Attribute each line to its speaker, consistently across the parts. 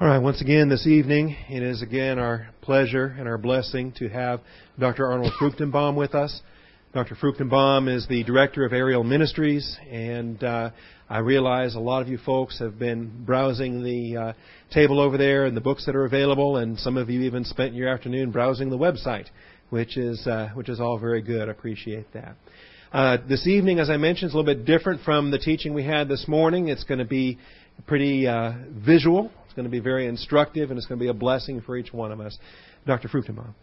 Speaker 1: All right, once again this evening, it is again our pleasure and our blessing to have Dr. Arnold Fruchtenbaum with us. Dr. Fruchtenbaum is the director of Ariel Ministries, and I realize a lot of you folks have been browsing the table over there and the books that are available, and some of you even spent your afternoon browsing the website, which is all very good. I appreciate that. This evening, as I mentioned, is a little bit different from the teaching we had this morning. It's going to be pretty visual. It's going to be very instructive, and it's going to be a blessing for each one of us. Dr. Fruchtenbaum.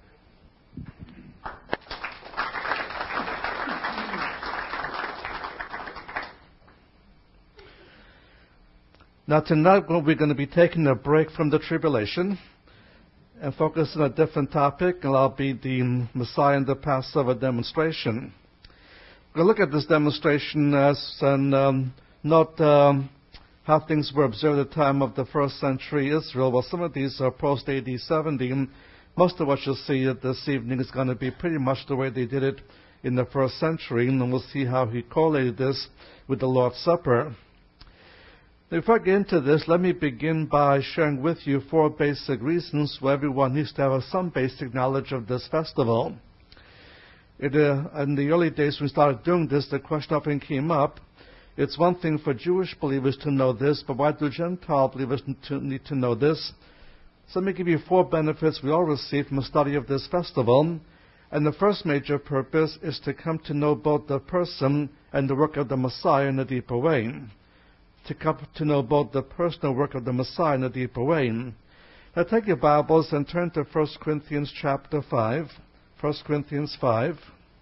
Speaker 2: Now tonight we're going to be taking a break from the tribulation and focus on a different topic, and I'll be the Messiah and the Passover demonstration. We're going to look at this demonstration as not how things were observed at the time of the first century Israel. Well, some of these are post AD 70. Most of what you'll see this evening is going to be pretty much the way they did it in the first century, and we'll see how he correlated this with the Lord's Supper. Before I get into this, let me begin by sharing with you 4 basic reasons why everyone needs to have some basic knowledge of this festival. In the early days when we started doing this, the question often came up, it's one thing for Jewish believers to know this, but why do Gentile believers need to know this? So let me give you 4 benefits we all receive from the study of this festival. And the first major purpose is to come to know both the person and the work of the Messiah in a deeper way. To come to know both the personal work of the Messiah in a deeper way. Now take your Bibles and turn to 1 Corinthians chapter 5. 1 Corinthians 5.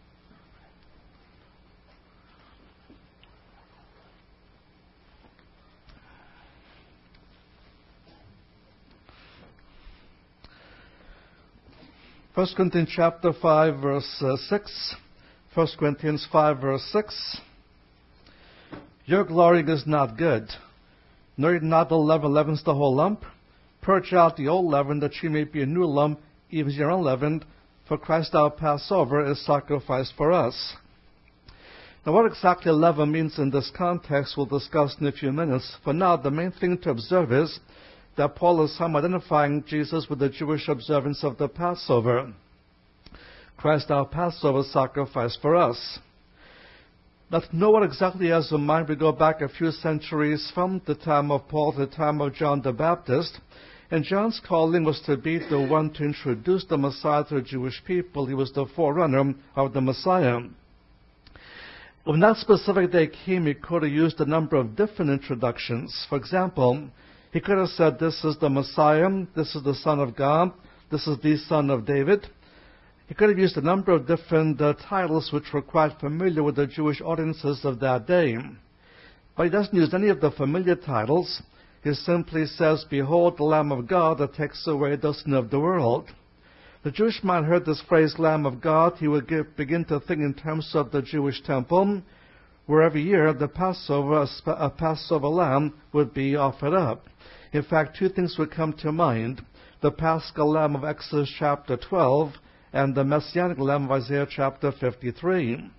Speaker 2: First Corinthians chapter 5, verse 6. 1 Corinthians 5, verse 6. Your glorying is not good. Know ye not the leaven leavens the whole lump? Purge out the old leaven, that ye may be a new lump, even as ye are unleavened. For Christ our Passover is sacrificed for us. Now what exactly leaven means in this context we'll discuss in a few minutes. For now, the main thing to observe is that Paul is identifying Jesus with the Jewish observance of the Passover. Christ our Passover sacrificed for us. Now to know what exactly he has in mind, we go back a few centuries from the time of Paul to the time of John the Baptist. And John's calling was to be the one to introduce the Messiah to the Jewish people. He was the forerunner of the Messiah. When that specific day came, he could have used a number of different introductions. For example, he could have said, this is the Messiah, this is the Son of God, this is the Son of David. He could have used a number of different titles which were quite familiar with the Jewish audiences of that day. But he doesn't use any of the familiar titles. He simply says, behold the Lamb of God that takes away the sin of the world. The Jewish man heard this phrase, Lamb of God, he would begin to think in terms of the Jewish temple, where every year the Passover, a Passover lamb would be offered up. In fact, 2 things would come to mind. The Paschal Lamb of Exodus chapter 12 and the Messianic Lamb of Isaiah chapter 53.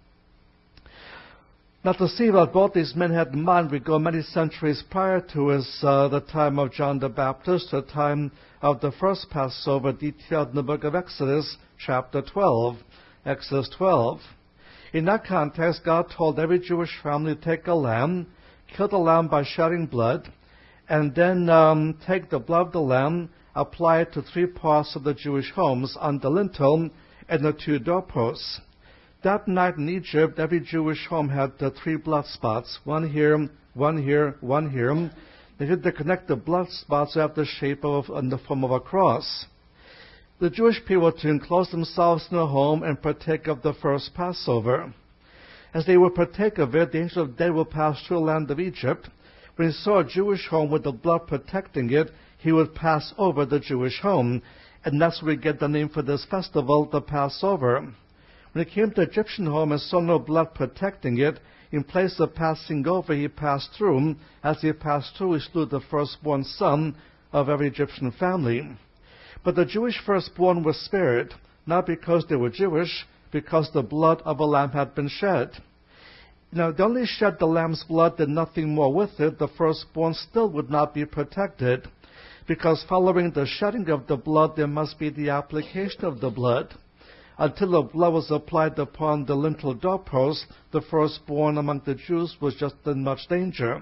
Speaker 2: Now to see what both these men had in mind, we go many centuries prior to the time of John the Baptist, the time of the first Passover detailed in the book of Exodus chapter 12. Exodus 12. In that context, God told every Jewish family to take a lamb, kill the lamb by shedding blood, and then take the blood of the lamb, apply it to 3 parts of the Jewish homes, on the lintel and the 2 doorposts. That night in Egypt, every Jewish home had 3 blood spots, one here, one here, one here. They had to connect the blood spots to have the shape of, in the form of a cross. The Jewish people were to enclose themselves in a home and partake of the first Passover. As they would partake of it, the angel of death would pass through the land of Egypt. When he saw a Jewish home with the blood protecting it, he would pass over the Jewish home. And that's where we get the name for this festival, the Passover. When he came to the Egyptian home and saw no blood protecting it, in place of passing over, he passed through. As he passed through, he slew the firstborn son of every Egyptian family. But the Jewish firstborn were spared, not because they were Jewish, because the blood of a lamb had been shed. Now, they only shed the lamb's blood, did nothing more with it. The firstborn still would not be protected, because following the shedding of the blood, there must be the application of the blood. Until the blood was applied upon the lintel doorpost, the firstborn among the Jews was just in much danger.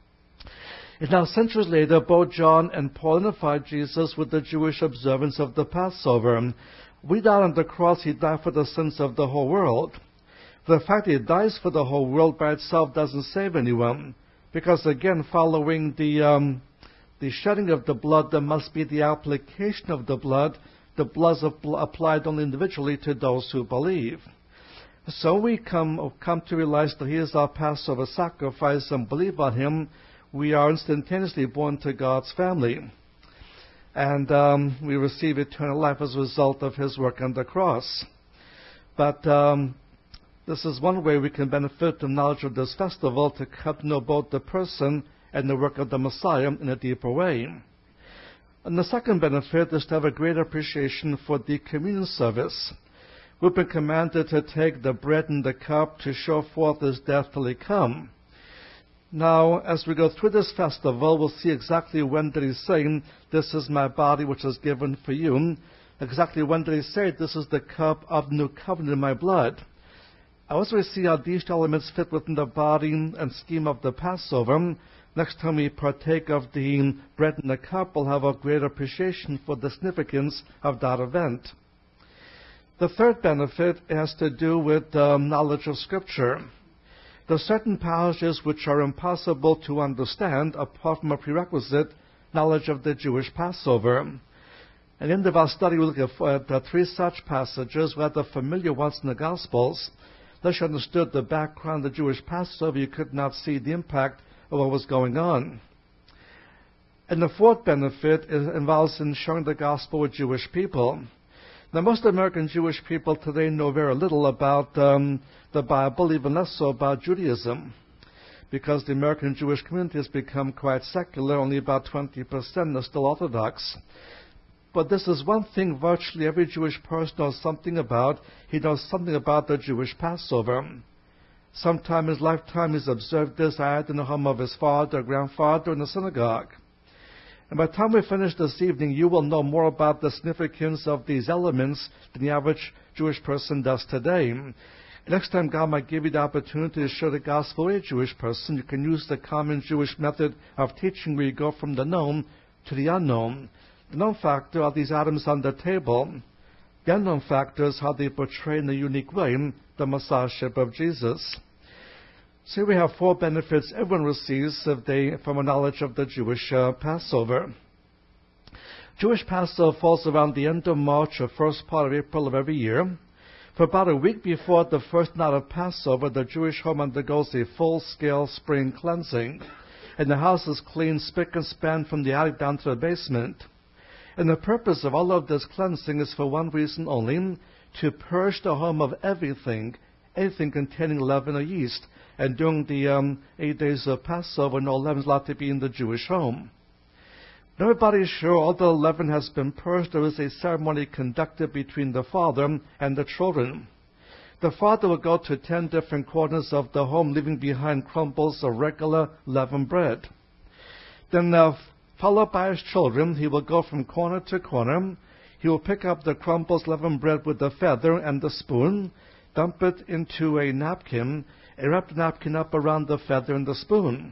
Speaker 2: And now, centuries later, both John and Paul identified Jesus with the Jewish observance of the Passover. We died on the cross, he died for the sins of the whole world. The fact that he dies for the whole world by itself doesn't save anyone, because again, following the shedding of the blood, there must be the application of the blood. The blood is applied only individually to those who believe. So we come to realize that he is our Passover sacrifice and believe on him. We are instantaneously born to God's family. And we receive eternal life as a result of his work on the cross. But this is one way we can benefit from knowledge of this festival, to come to know both the person and the work of the Messiah in a deeper way. And the second benefit is to have a greater appreciation for the communion service. We've been commanded to take the bread and the cup to show forth his death till he come. Now, as we go through this festival, we'll see exactly when did he say, this is my body which is given for you. Exactly when did he say, this is the cup of the new covenant in my blood. As we see how these elements fit within the body and scheme of the Passover, next time we partake of the bread and the cup, we'll have a greater appreciation for the significance of that event. The third benefit has to do with knowledge of Scripture. There are certain passages which are impossible to understand apart from a prerequisite knowledge of the Jewish Passover. And in the end of our study, we'll look at three such passages. We have the familiar ones in the Gospels. Unless you understood the background of the Jewish Passover, you could not see the impact of what was going on. And the fourth benefit involves in sharing the gospel with Jewish people. Now, most American Jewish people today know very little about the Bible, even less so about Judaism, because the American Jewish community has become quite secular. Only about 20% are still Orthodox. But this is one thing virtually every Jewish person knows something about. He knows something about the Jewish Passover. Sometime in his lifetime he's observed this either in the home of his father or grandfather in the synagogue. And by the time we finish this evening, you will know more about the significance of these elements than the average Jewish person does today. Next time God might give you the opportunity to share the gospel with a Jewish person, you can use the common Jewish method of teaching where you go from the known to the unknown. The known factor are these items on the table. The unknown factor is how they portray in a unique way the Messiahship of Jesus. So we have four benefits everyone receives from a knowledge of the Jewish Passover. Jewish Passover falls around the end of March or first part of April of every year. For about a week before the first night of Passover, the Jewish home undergoes a full-scale spring cleansing, and the house is cleaned spick and span from the attic down to the basement. And the purpose of all of this cleansing is for one reason only, to purge the home of anything containing leaven or yeast. And during the 8 days of Passover, no leaven is allowed to be in the Jewish home. When everybody is sure all the leaven has been purged, there is a ceremony conducted between the father and the children. The father will go to 10 different corners of the home, leaving behind crumbles of regular leavened bread. Then, followed by his children, he will go from corner to corner. He will pick up the crumbles leavened bread with the feather and the spoon, dump it into a napkin, and wrap the napkin up around the feather and the spoon.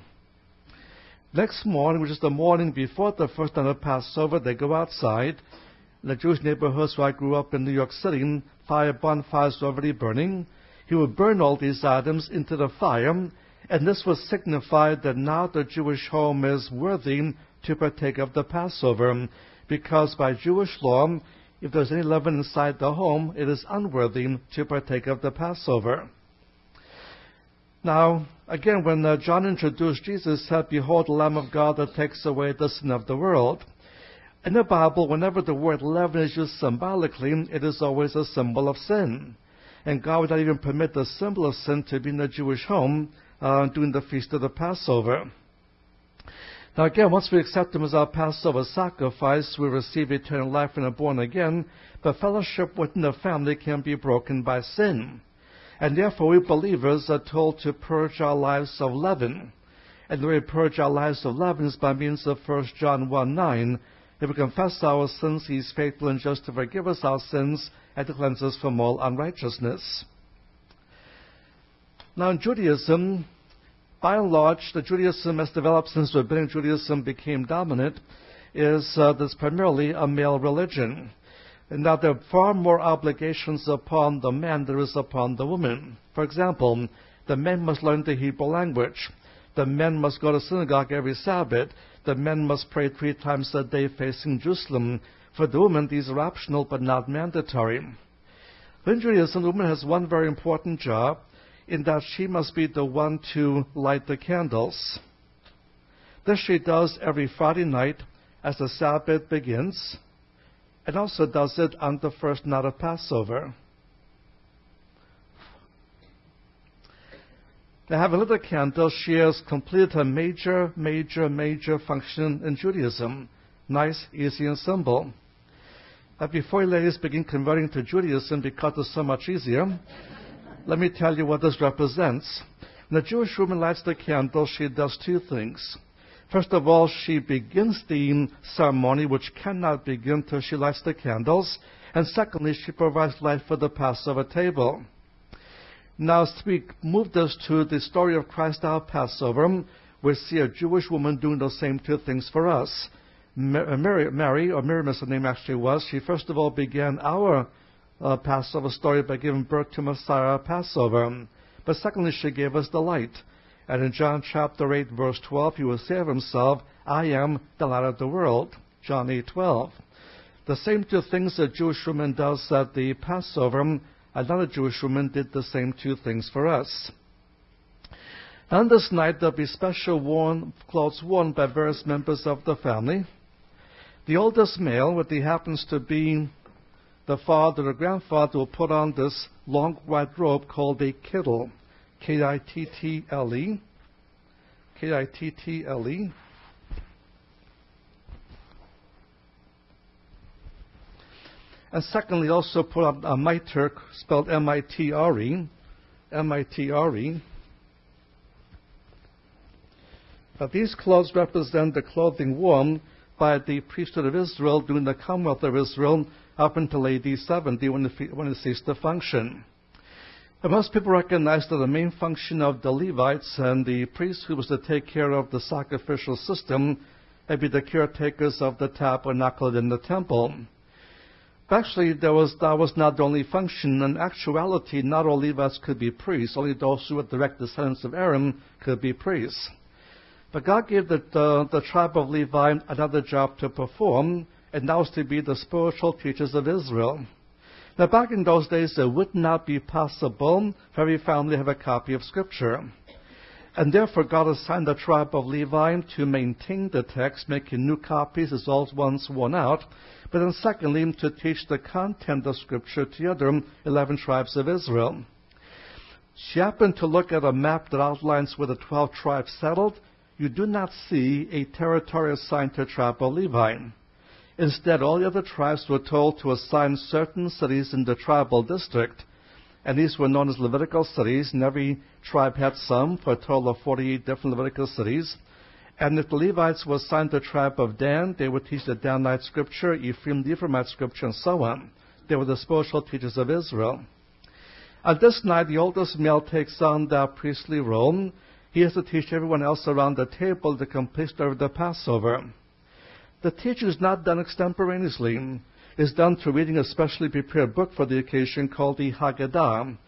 Speaker 2: Next morning, which is the morning before the first night of Passover, they go outside. In the Jewish neighborhoods where I grew up in New York City, bonfires were already burning. He would burn all these items into the fire, and this was signified that now the Jewish home is worthy to partake of the Passover, because by Jewish law, if there's any leaven inside the home, it is unworthy to partake of the Passover. Now, again, when John introduced Jesus, he said, "Behold, the Lamb of God that takes away the sin of the world." In the Bible, whenever the word leaven is used symbolically, it is always a symbol of sin. And God would not even permit the symbol of sin to be in the Jewish home during the feast of the Passover. Now again, once we accept him as our Passover sacrifice, we receive eternal life and are born again, but fellowship within the family can be broken by sin. And therefore we believers are told to purge our lives of leaven. And the way we purge our lives of leaven is by means of 1 John 1:9. If we confess our sins, He is faithful and just to forgive us our sins and to cleanse us from all unrighteousness. Now in Judaism, by and large, the Judaism as developed since Rabbinic Judaism became dominant is that's primarily a male religion. And now there are far more obligations upon the man than there is upon the woman. For example, the men must learn the Hebrew language. The men must go to synagogue every Sabbath. The men must pray 3 times a day facing Jerusalem. For the woman, these are optional but not mandatory. In Judaism, the woman has one very important job, in that she must be the one to light the candles. This she does every Friday night as the Sabbath begins, and also does it on the first night of Passover. Now, having lit the candle, she has completed a major function in Judaism. Nice, easy, and simple. Now, before you ladies begin converting to Judaism because it's so much easier, let me tell you what this represents. When the Jewish woman lights the candle, she does 2 things. First of all, she begins the ceremony, which cannot begin till she lights the candles. And secondly, she provides light for the Passover table. Now, as we move this to the story of Christ our Passover, we see a Jewish woman doing those same 2 things for us. Mary, or Miriam as her name actually was, she first of all began our Passover story by giving birth to Messiah Passover. But secondly, she gave us the light. And in John chapter 8, verse 12, He will say of Himself, I am the light of the world. John 8:12. The same 2 things a Jewish woman does at the Passover, another Jewish woman did the same 2 things for us. On this night, there will be special clothes worn by various members of the family. The oldest male, what he happens to be the father or grandfather, will put on this long white robe called a kittle. Kittle. Kittle. And secondly, also put on a mitre, spelled M-I-T-R-E. M-I-T-R-E. But these clothes represent the clothing worn by the priesthood of Israel during the Commonwealth of Israel up until AD 70 when it ceased to function. And most people recognize that the main function of the Levites and the priests who was to take care of the sacrificial system would be the caretakers of the tabernacle in the temple. But actually, that was not the only function. In actuality, not all Levites could be priests. Only those who were direct descendants of Aaron could be priests. But God gave the tribe of Levi another job to perform, and that was to be the spiritual teachers of Israel. Now, back in those days, it would not be possible for every family to have a copy of Scripture. And therefore, God assigned the tribe of Levi to maintain the text, making new copies as old ones worn out, but then secondly, to teach the content of Scripture to the other 11 tribes of Israel. She happened to look at a map that outlines where the 12 tribes settled. You do not see a territory assigned to the tribe of Levi. Instead, all the other tribes were told to assign certain cities in the tribal district, and these were known as Levitical cities, and every tribe had some, for a total of 48 different Levitical cities. And if the Levites were assigned to the tribe of Dan, they would teach the Danite scripture, Ephraim, the Ephraimite scripture, and so on. They were the spiritual teachers of Israel. At this night, the oldest male takes on that priestly role. He has to teach everyone else around the table the complete story of the Passover. The teaching is not done extemporaneously. It's done through reading a specially prepared book for the occasion called the Haggadah,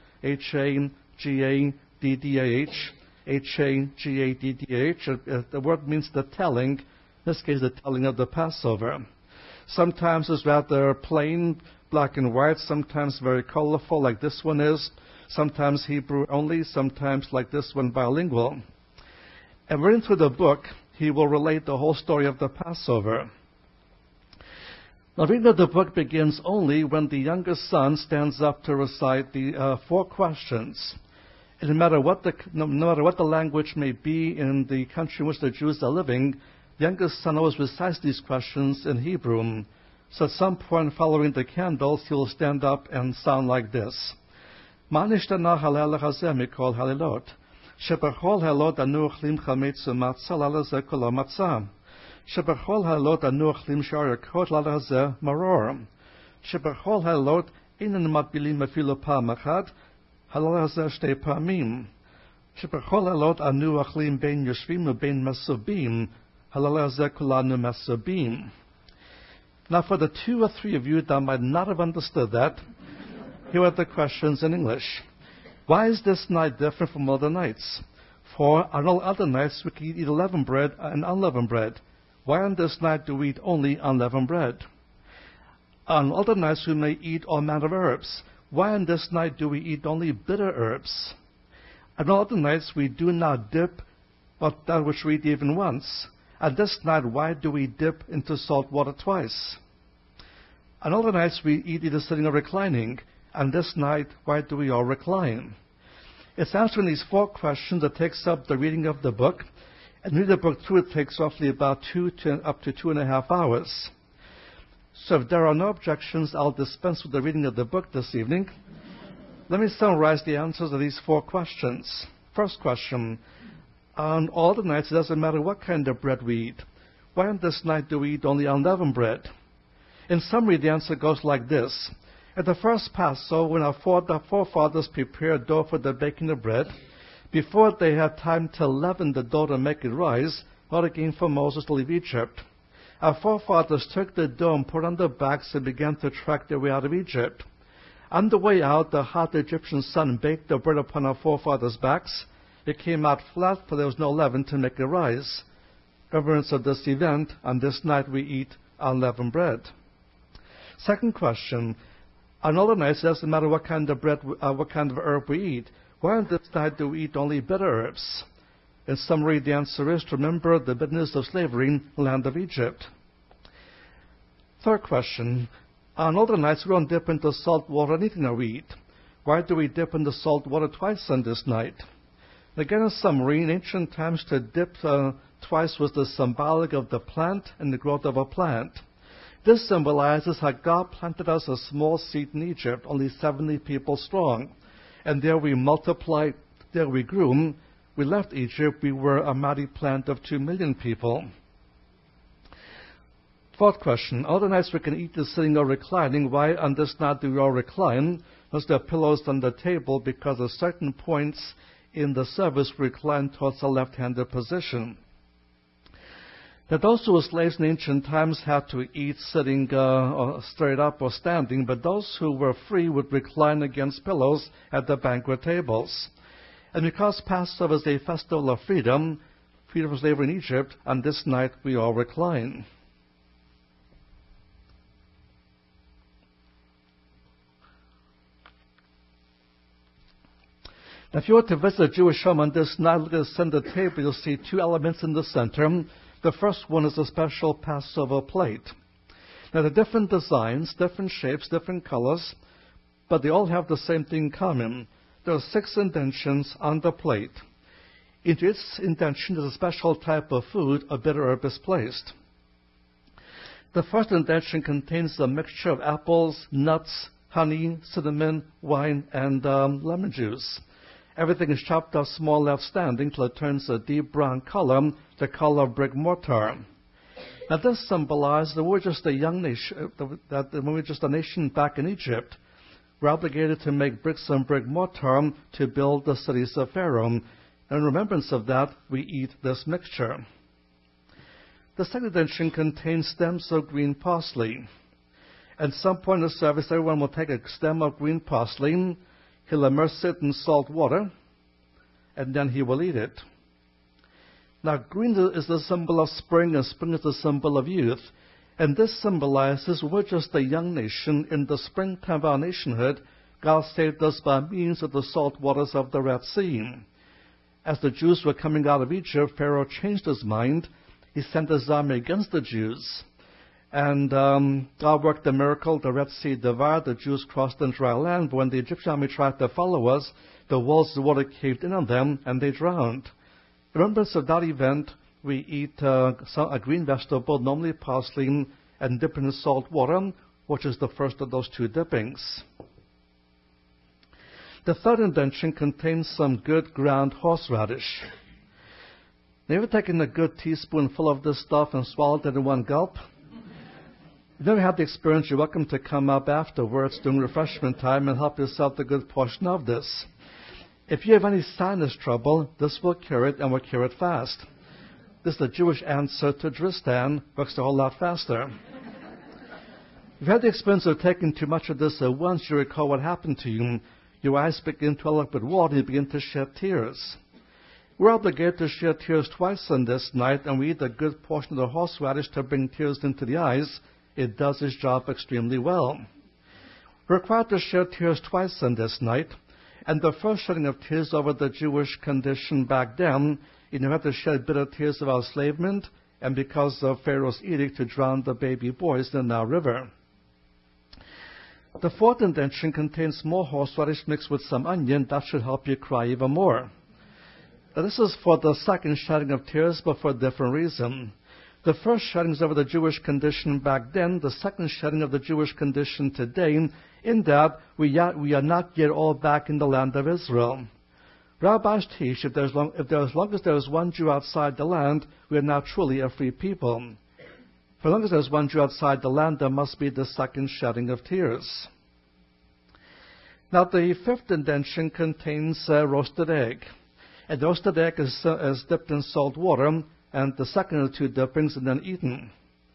Speaker 2: H-A-G-A-D-D-A-H, H-A-G-A-D-D-A-H. The word means the telling, in this case the telling of the Passover. Sometimes it's rather plain, black and white, sometimes very colorful like this one is, sometimes Hebrew only, sometimes like this one bilingual. And reading through the book, he will relate the whole story of the Passover. Now, reading of the book begins only when the youngest son stands up to recite the 4 questions. And no matter what the language may be in the country in which the Jews are living, the youngest son always recites these questions in Hebrew. So at some point following the candles, he will stand up and sound like this. Ma nishtana halel hazeh mikol halilot. שבכל הלות אנו אוכלים חמץ ומצה, לילה זה כולו מצה. שבכל הלות אנו אוכלים שאר ירקות, לילה זה מרור. שבכל הלות איננו מטבילים אפילו פעם אחת, הלילה זה 2 פעמים. שבכל הלות אנו אוכלים בין יושבים ובין מסובים, הלילה זה כולנו מסובים. Now for the 2 or 3 of you that might not have understood that, here are the questions in English. Why is this night different from other nights? For on all other nights we can eat leavened bread and unleavened bread. Why on this night do we eat only unleavened bread? On other nights we may eat all manner of herbs. Why on this night do we eat only bitter herbs? On all other nights we do not dip, but that which we eat even once. On this night, why do we dip into salt water twice? On other nights we eat either sitting or reclining. On this night, why do we all recline? It's answering these 4 questions that takes up the reading of the book. And reading the book through, it takes roughly about up to 2.5 hours. So if there are no objections, I'll dispense with the reading of the book this evening. Let me summarize the answers of these 4 questions. First question. On all the nights, it doesn't matter what kind of bread we eat. Why on this night do we eat only unleavened bread? In summary, the answer goes like this. At the first Passover, when our forefathers prepared dough for the baking of bread, before they had time to leaven the dough to make it rise, God came for Moses to leave Egypt. Our forefathers took the dough and put it on their backs and began to track their way out of Egypt. On the way out, the hot Egyptian sun baked the bread upon our forefathers' backs. It came out flat, for there was no leaven to make it rise. Remembrance of this event, on this night we eat unleavened bread. Second question. On other nights, it doesn't matter what kind of bread, what kind of herb we eat. Why on this night do we eat only bitter herbs? In summary, the answer is to remember the bitterness of slavery in the land of Egypt. Third question. On other nights, we don't dip into salt water anything that we eat. Why do we dip into salt water twice on this night? Again, in summary, in ancient times, to dip twice was the symbolic of the plant and the growth of a plant. This symbolizes how God planted us a small seed in Egypt, only 70 people strong. And there we multiplied, there we grew. We left Egypt, we were a mighty plant of 2 million people. Fourth question. Other nights we can eat this sitting or reclining. Why on this night do we all recline? Because there are pillows on the table, because at certain points in the service we recline towards the left-handed position. Now, those who were slaves in ancient times had to eat sitting or straight up or standing, but those who were free would recline against pillows at the banquet tables. And because Passover is a festival of freedom, freedom from slavery in Egypt, on this night we all recline. Now, if you were to visit a Jewish home on this night, look at the center table, you'll see 2 elements in the center. The first one is a special Passover plate. Now, they're different designs, different shapes, different colors, but they all have the same thing in common. There are 6 indentions on the plate. Into its indention is a special type of food, a bitter herb is placed. The first indention contains a mixture of apples, nuts, honey, cinnamon, wine, and lemon juice. Everything is chopped up small left standing till it turns a deep brown color, the color of brick mortar. Now this symbolizes that we're just a young nation, that when we're just a nation back in Egypt, we're obligated to make bricks and brick mortar to build the cities of Pharaoh. And in remembrance of that, we eat this mixture. The second indention contains stems of green parsley. At some point in the service, everyone will take a stem of green parsley. He'll immerse it in salt water, and then he will eat it. Now, green is the symbol of spring, and spring is the symbol of youth. And this symbolizes we're just a young nation. In the springtime of our nationhood, God saved us by means of the salt waters of the Red Sea. As the Jews were coming out of Egypt, Pharaoh changed his mind. He sent his army against the Jews. And God worked the miracle. The Red Sea divided. The Jews crossed in dry land. But when the Egyptian army tried to follow us, the walls of the water caved in on them, and they drowned. In remembrance of that event, we eat a green vegetable, normally parsley, and dip in salt water, which is the first of those 2 dippings. The third indention contains some good ground horseradish. Have you ever taken a good teaspoonful of this stuff and swallowed it in one gulp? If you've never had the experience, you're welcome to come up afterwards during refreshment time and help yourself to a good portion of this. If you have any sinus trouble, this will cure it and will cure it fast. This is the Jewish answer to Dristan, works a whole lot faster. If you've had the experience of taking too much of this at once, you recall what happened to you. Your eyes begin to well up with water and you begin to shed tears. We're obligated to shed tears twice on this night, and we eat a good portion of the horseradish to bring tears into the eyes. It does its job extremely well. We're required to shed tears twice on this night, and the first shedding of tears over the Jewish condition back then, you had to shed bitter tears of enslavement, and because of Pharaoh's edict to drown the baby boys in the Nile River. The fourth indention contains more horseradish mixed with some onion. That should help you cry even more. Now, this is for the second shedding of tears, but for a different reason. The first shedding is over the Jewish condition back then, the second shedding of the Jewish condition today, in that we are not yet all back in the land of Israel. Rabbis teach as long as there is one Jew outside the land, we are now truly a free people. For as long as there is one Jew outside the land, there must be the second shedding of tears. Now, the fifth indention contains roasted egg. And the roasted egg is dipped in salt water, and the second of the two dippings and then eaten.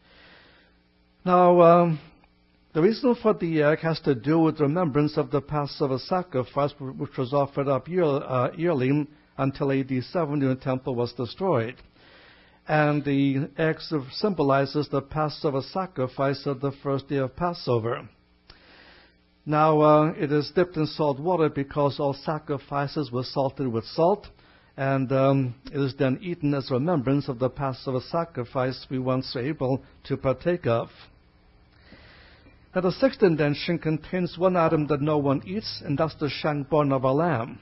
Speaker 2: Now, the reason for the egg has to do with remembrance of the Passover sacrifice, which was offered up yearly until AD 70 when the temple was destroyed. And the egg symbolizes the Passover sacrifice of the first day of Passover. Now, it is dipped in salt water because all sacrifices were salted with salt, and it is then eaten as remembrance of the Passover sacrifice we once were able to partake of. Now, the sixth indention contains one item that no one eats, and that's the shank bone of a lamb.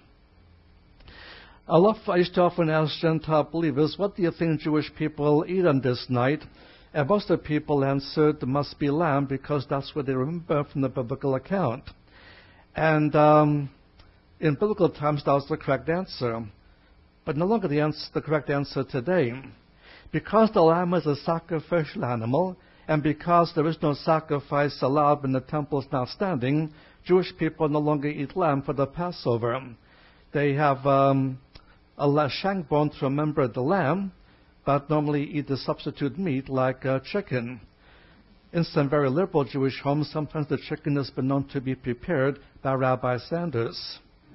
Speaker 2: I used to often ask Gentile believers, what do you think Jewish people eat on this night? And most of the people answered, there must be lamb, because that's what they remember from the biblical account. And in biblical times, that was the correct answer. But no longer the correct answer today. Because the lamb is a sacrificial animal, and because there is no sacrifice allowed when the temple is not standing, Jewish people no longer eat lamb for the Passover. They have a shank bone to remember the lamb, but normally eat the substitute meat like chicken. In some very liberal Jewish homes, sometimes the chicken has been known to be prepared by Rabbi Sanders.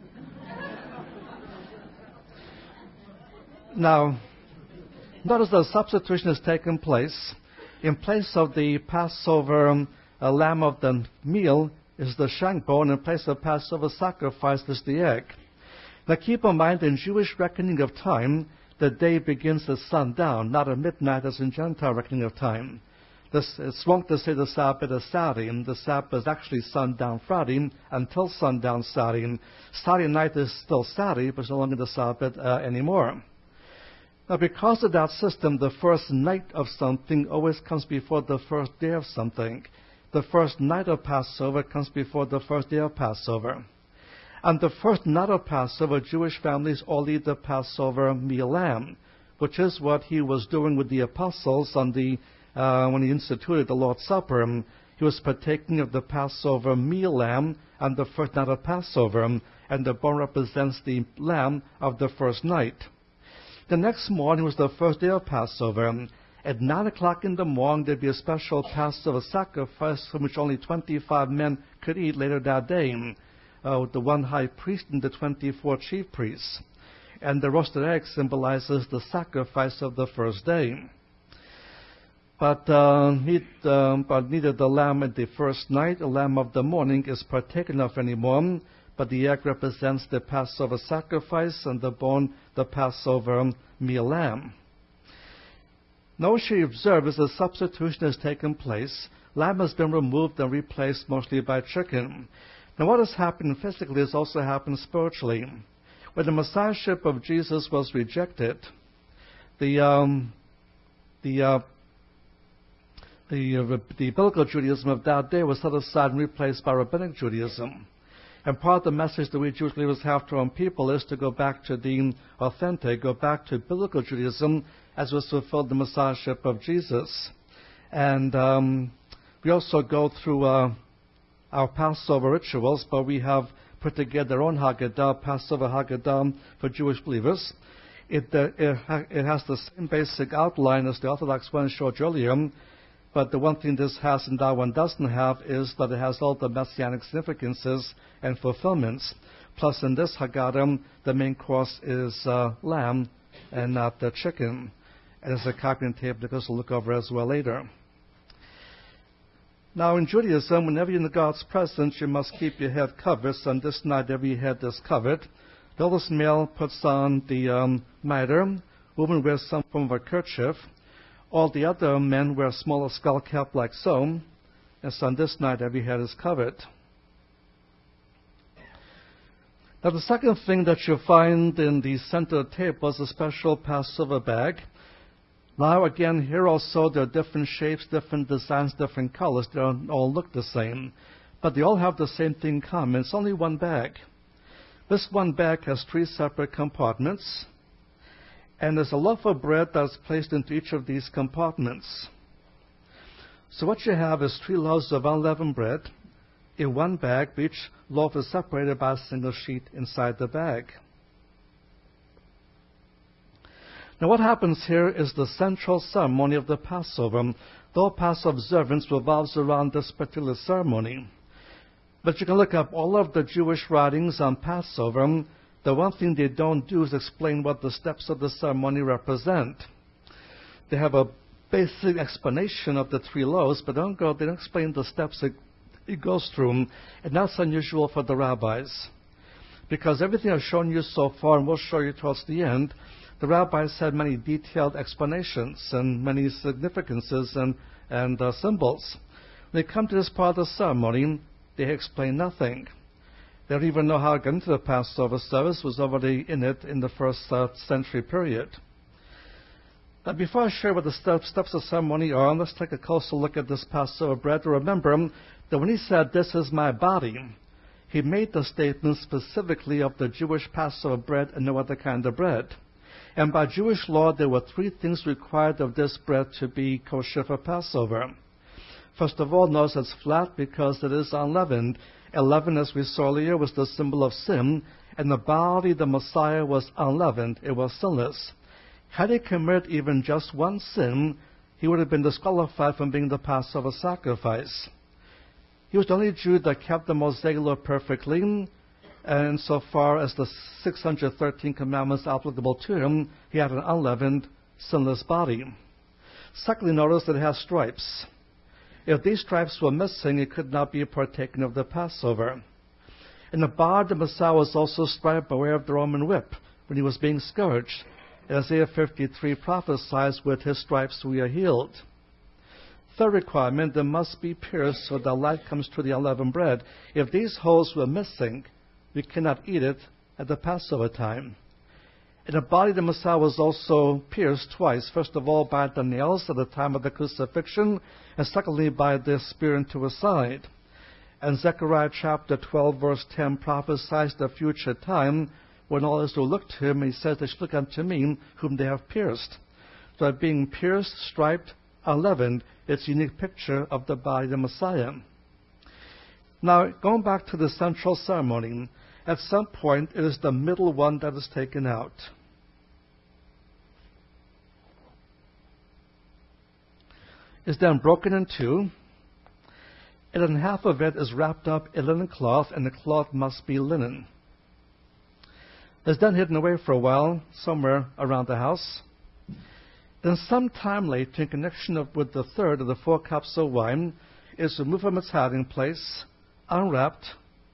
Speaker 2: Now, notice the substitution has taken place. In place of the Passover lamb of the meal is the shank bone. In place of Passover sacrifice is the egg. Now keep in mind, in Jewish reckoning of time, the day begins at sundown, not at midnight as in Gentile reckoning of time. It's wrong to say the Sabbath is Saturday, and the Sabbath is actually sundown Friday until sundown Saturday. Saturday night is still Saturday, but it's no longer the Sabbath anymore. Now, because of that system, the first night of something always comes before the first day of something. The first night of Passover comes before the first day of Passover. And the first night of Passover, Jewish families all eat the Passover meal lamb, which is what he was doing with the apostles on when he instituted the Lord's Supper. He was partaking of the Passover meal lamb on the first night of Passover, and the bone represents the lamb of the first night. The next morning was the first day of Passover. At 9 o'clock in the morning, there'd be a special Passover sacrifice from which only 25 men could eat later that day. The one high priest and the 24 chief priests. And the roasted egg symbolizes the sacrifice of the first day. But neither the lamb at the first night, the lamb of the morning, is partaken of anymore. But the egg represents the Passover sacrifice, and the bone, the Passover meal lamb. Now, what you observe is a substitution has taken place. Lamb has been removed and replaced mostly by chicken. Now, what has happened physically has also happened spiritually. When the Messiahship of Jesus was rejected, the biblical Judaism of that day was set aside and replaced by Rabbinic Judaism. And part of the message that we Jewish believers have to our own people is to go back to the authentic, go back to biblical Judaism as was fulfilled the Messiahship of Jesus. And we also go through our Passover rituals, but we have put together our own Haggadah, Passover Haggadah for Jewish believers. It has the same basic outline as the Orthodox one showed earlier, but the one thing this has and that one doesn't have is that it has all the messianic significances and fulfillments. Plus, in this Haggadah, the main course is lamb and not the chicken. And there's a copy and tape that goes to look over as well later. Now, in Judaism, whenever you're in God's presence, you must keep your head covered. So on this night, every head is covered. The oldest male puts on the mitre. Woman wears some form of a kerchief. All the other men wear a smaller skull cap like so. And so on this night, every head is covered. Now, the second thing that you'll find in the center of the table is a special Passover bag. Now, again, here also there are different shapes, different designs, different colors. They don't all look the same. But they all have the same thing in common. It's only one bag. This one bag has 3 separate compartments. And there's a loaf of bread that's placed into each of these compartments. So what you have is 3 loaves of unleavened bread in one bag. Each loaf is separated by a single sheet inside the bag. Now what happens here is the central ceremony of the Passover. The whole Passover observance revolves around this particular ceremony. But you can look up all of the Jewish writings on Passover. The one thing they don't do is explain what the steps of the ceremony represent. They have a basic explanation of the 3 loaves, but they don't explain the steps it goes through. And that's unusual for the rabbis. Because everything I've shown you so far, and we'll show you towards the end, the rabbis had many detailed explanations and many significances and symbols. When they come to this part of the ceremony, they explain nothing. They don't even know how to get into the Passover service. Was already in it in the first century period. But before I share what the steps of the ceremony are, let's take a closer look at this Passover bread. Remember that when he said, "This is my body," he made the statement specifically of the Jewish Passover bread and no other kind of bread. And by Jewish law, there were 3 things required of this bread to be kosher for Passover. First of all, notice it's flat because it is unleavened. And leaven, as we saw earlier, was the symbol of sin, and the body of the Messiah was unleavened. It was sinless. Had he committed even just one sin, he would have been disqualified from being the Passover sacrifice. He was the only Jew that kept the Mosaic law perfectly, and so far as the 613 commandments applicable to him, he had an unleavened, sinless body. Secondly, notice that it has stripes. If these stripes were missing, it could not be partaken of the Passover. And the body of the Messiah was also striped by way of the Roman whip when he was being scourged. Isaiah 53 prophesies, "With his stripes we are healed." Third requirement, there must be pierced so that light comes to the unleavened bread. If these holes were missing, we cannot eat it at the Passover time. And the body of the Messiah was also pierced twice. First of all, by the nails at the time of the crucifixion, and secondly, by the spear into his side. And Zechariah chapter 12, verse 10 prophesies the future time when all Israel looked to him, and he says, "They should look unto me, whom they have pierced." So being pierced, striped, unleavened, it's a unique picture of the body of the Messiah. Now, going back to the central ceremony, at some point it is the middle one that is taken out. It's then broken in 2, and then half of it is wrapped up in linen cloth, and the cloth must be linen. It's then hidden away for a while, somewhere around the house. Then some time later, in connection with the third of the 4 cups of wine, is removed from its hiding place, unwrapped,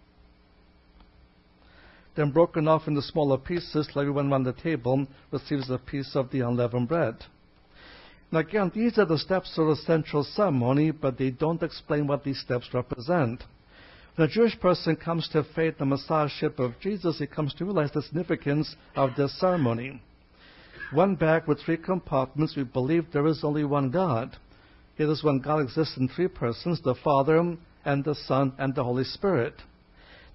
Speaker 2: then broken off into smaller pieces till everyone around the table receives a piece of the unleavened bread. Now again, these are the steps of the central ceremony, but they don't explain what these steps represent. When a Jewish person comes to faith in the Messiahship of Jesus, he comes to realize the significance of this ceremony. One bag with 3 compartments, we believe there is only one God. It is when God exists in 3 persons, the Father and the Son and the Holy Spirit.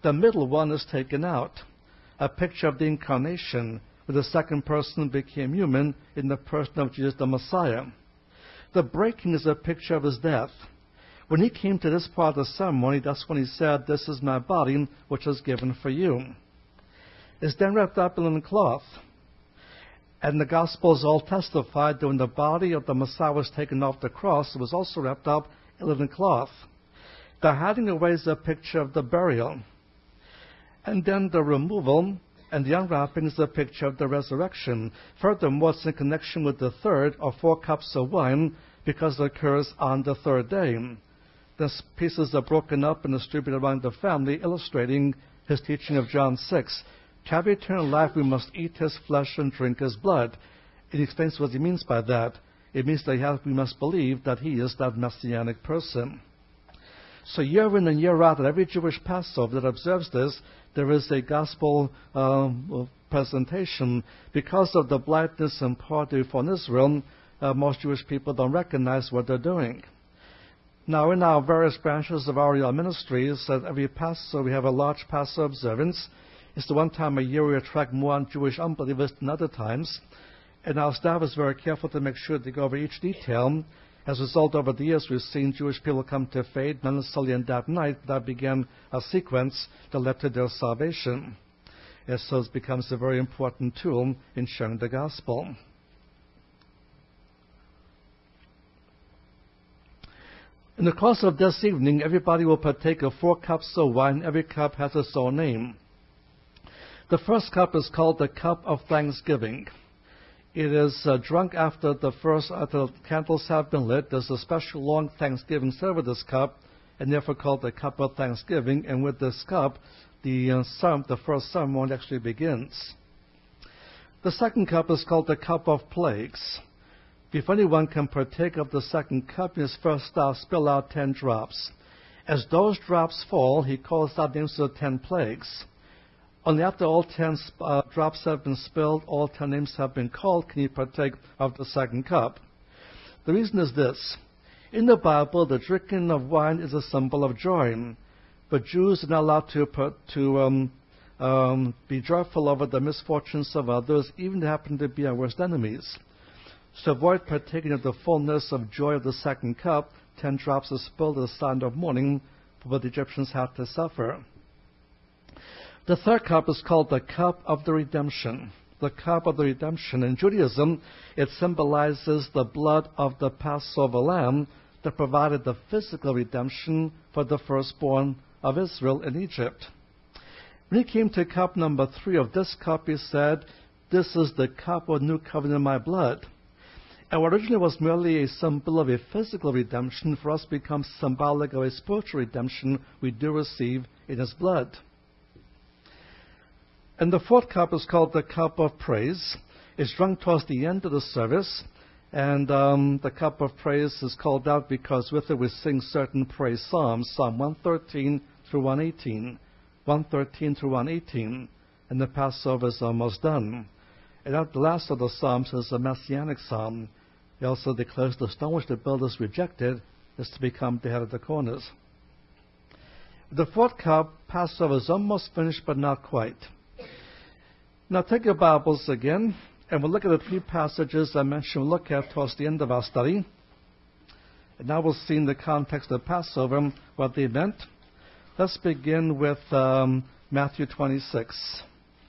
Speaker 2: the middle one is taken out, a picture of the incarnation, where the second person became human in the person of Jesus the Messiah. The breaking is a picture of his death. When he came to this part of the ceremony, that's when he said, "This is my body, which is given for you." It's then wrapped up in linen cloth. And the Gospels all testified that when the body of the Messiah was taken off the cross, it was also wrapped up in linen cloth. The hiding away is a picture of the burial. And then the removal and the unwrapping is a picture of the resurrection. Furthermore, it's in connection with the third or 4 cups of wine because it occurs on the third day. The pieces are broken up and distributed among the family, illustrating his teaching of John 6. To have eternal life, we must eat his flesh and drink his blood. It explains what he means by that. It means that we must believe that he is that messianic person. So year in and year out, at every Jewish Passover that observes this, there is a gospel presentation. Because of the blindness and poverty in Israel, most Jewish people don't recognize what they're doing. Now, in our various branches of Ariel Ministries, at every Passover we have a large Passover observance. It's the one time a year we attract more Jewish unbelievers than other times. And our staff is very careful to make sure they go over each detail. As a result, over the years, we've seen Jewish people come to faith, not necessarily on that night, but that began a sequence that led to their salvation. And so it becomes a very important tool in sharing the gospel. In the course of this evening, everybody will partake of 4 cups of wine. Every cup has its own name. The first cup is called the cup of thanksgiving. It is drunk after the candles have been lit. There's a special long thanksgiving served with this cup, and therefore called the cup of thanksgiving. And with this cup, the first ceremony actually begins. The second cup is called the cup of plagues. If anyone can partake of the second cup, he must first spill out 10 drops. As those drops fall, he calls out names of the 10 plagues. Only after all 10 drops have been spilled, all 10 names have been called, can he partake of the second cup. The reason is this. In the Bible, the drinking of wine is a symbol of joy. But Jews are not allowed to be joyful over the misfortunes of others, even if they happen to be our worst enemies. To avoid partaking of the fullness of joy of the second cup, 10 drops are spilled as a sign of mourning for what the Egyptians had to suffer. The third cup is called the cup of the redemption. The cup of the redemption. In Judaism, it symbolizes the blood of the Passover lamb that provided the physical redemption for the firstborn of Israel in Egypt. When he came to cup number 3 of this cup, he said, "This is the cup of new covenant in my blood." And what originally was merely a symbol of a physical redemption, for us becomes symbolic of a spiritual redemption we do receive in his blood. And the fourth cup is called the cup of praise. It's drunk towards the end of the service, and the cup of praise is called out because with it we sing certain praise psalms, Psalm 113 through 118, 113 through 118, and the Passover is almost done. And at the last of the psalms is a messianic psalm. It also declares the stone which the builders rejected is to become the head of the corners. The fourth cup, Passover, is almost finished, but not quite. Now take your Bibles again, and we'll look at the 3 passages I mentioned we'll look at towards the end of our study. And now we'll see in the context of Passover what they meant. Let's begin with Matthew 26.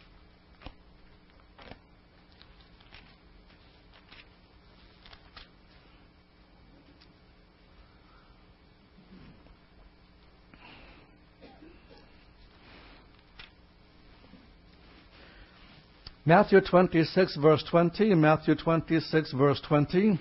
Speaker 2: Matthew 26, verse 20, Matthew 26, verse 20.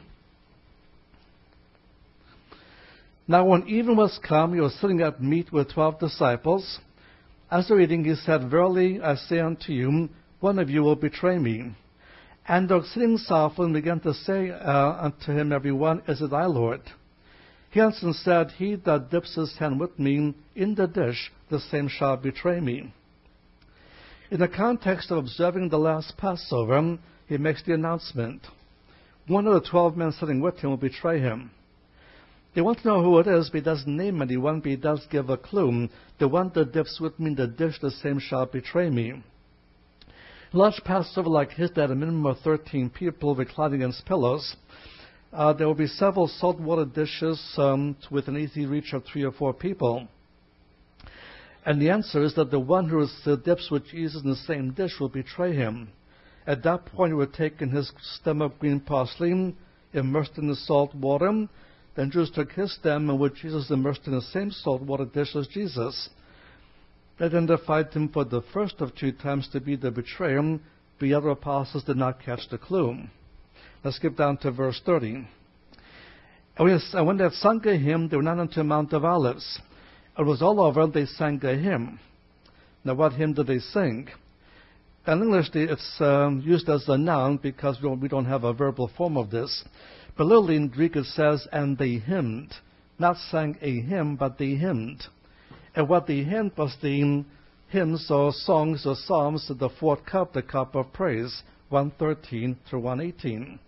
Speaker 2: Now when even was come, he was sitting at meat with 12 disciples. As they were eating, he said, "Verily I say unto you, one of you will betray me." And they sitting sorrowful began to say unto him every one, "Is it thy Lord?" He answered and said, "He that dips his hand with me in the dish, the same shall betray me." In the context of observing the last Passover, he makes the announcement. One of the 12 men sitting with him will betray him. They want to know who it is, but he doesn't name anyone, but he does give a clue. The one that dips with me in the dish, the same shall betray me. A large Passover like his that had a minimum of 13 people reclining against pillows. There will be several saltwater dishes with an easy reach of 3 or 4 people. And the answer is that the one who dips with Jesus in the same dish will betray him. At that point, he would take in his stem of green parsley, immersed in the salt water. Then Judas took his stem, and with Jesus immersed in the same salt water dish as Jesus. They identified him for the first of 2 times to be the betrayer, but the other apostles did not catch the clue. Let's skip down to verse 30. And when they had sung a hymn, they went on to Mount of Olives. It was all over, they sang a hymn. Now, what hymn did they sing? In English, it's used as a noun because we don't have a verbal form of this. But literally in Greek it says, and they hymned. Not sang a hymn, but they hymned. And what they hymned was the hymns or songs or psalms of the 4th cup, the cup of praise, 113 through 118.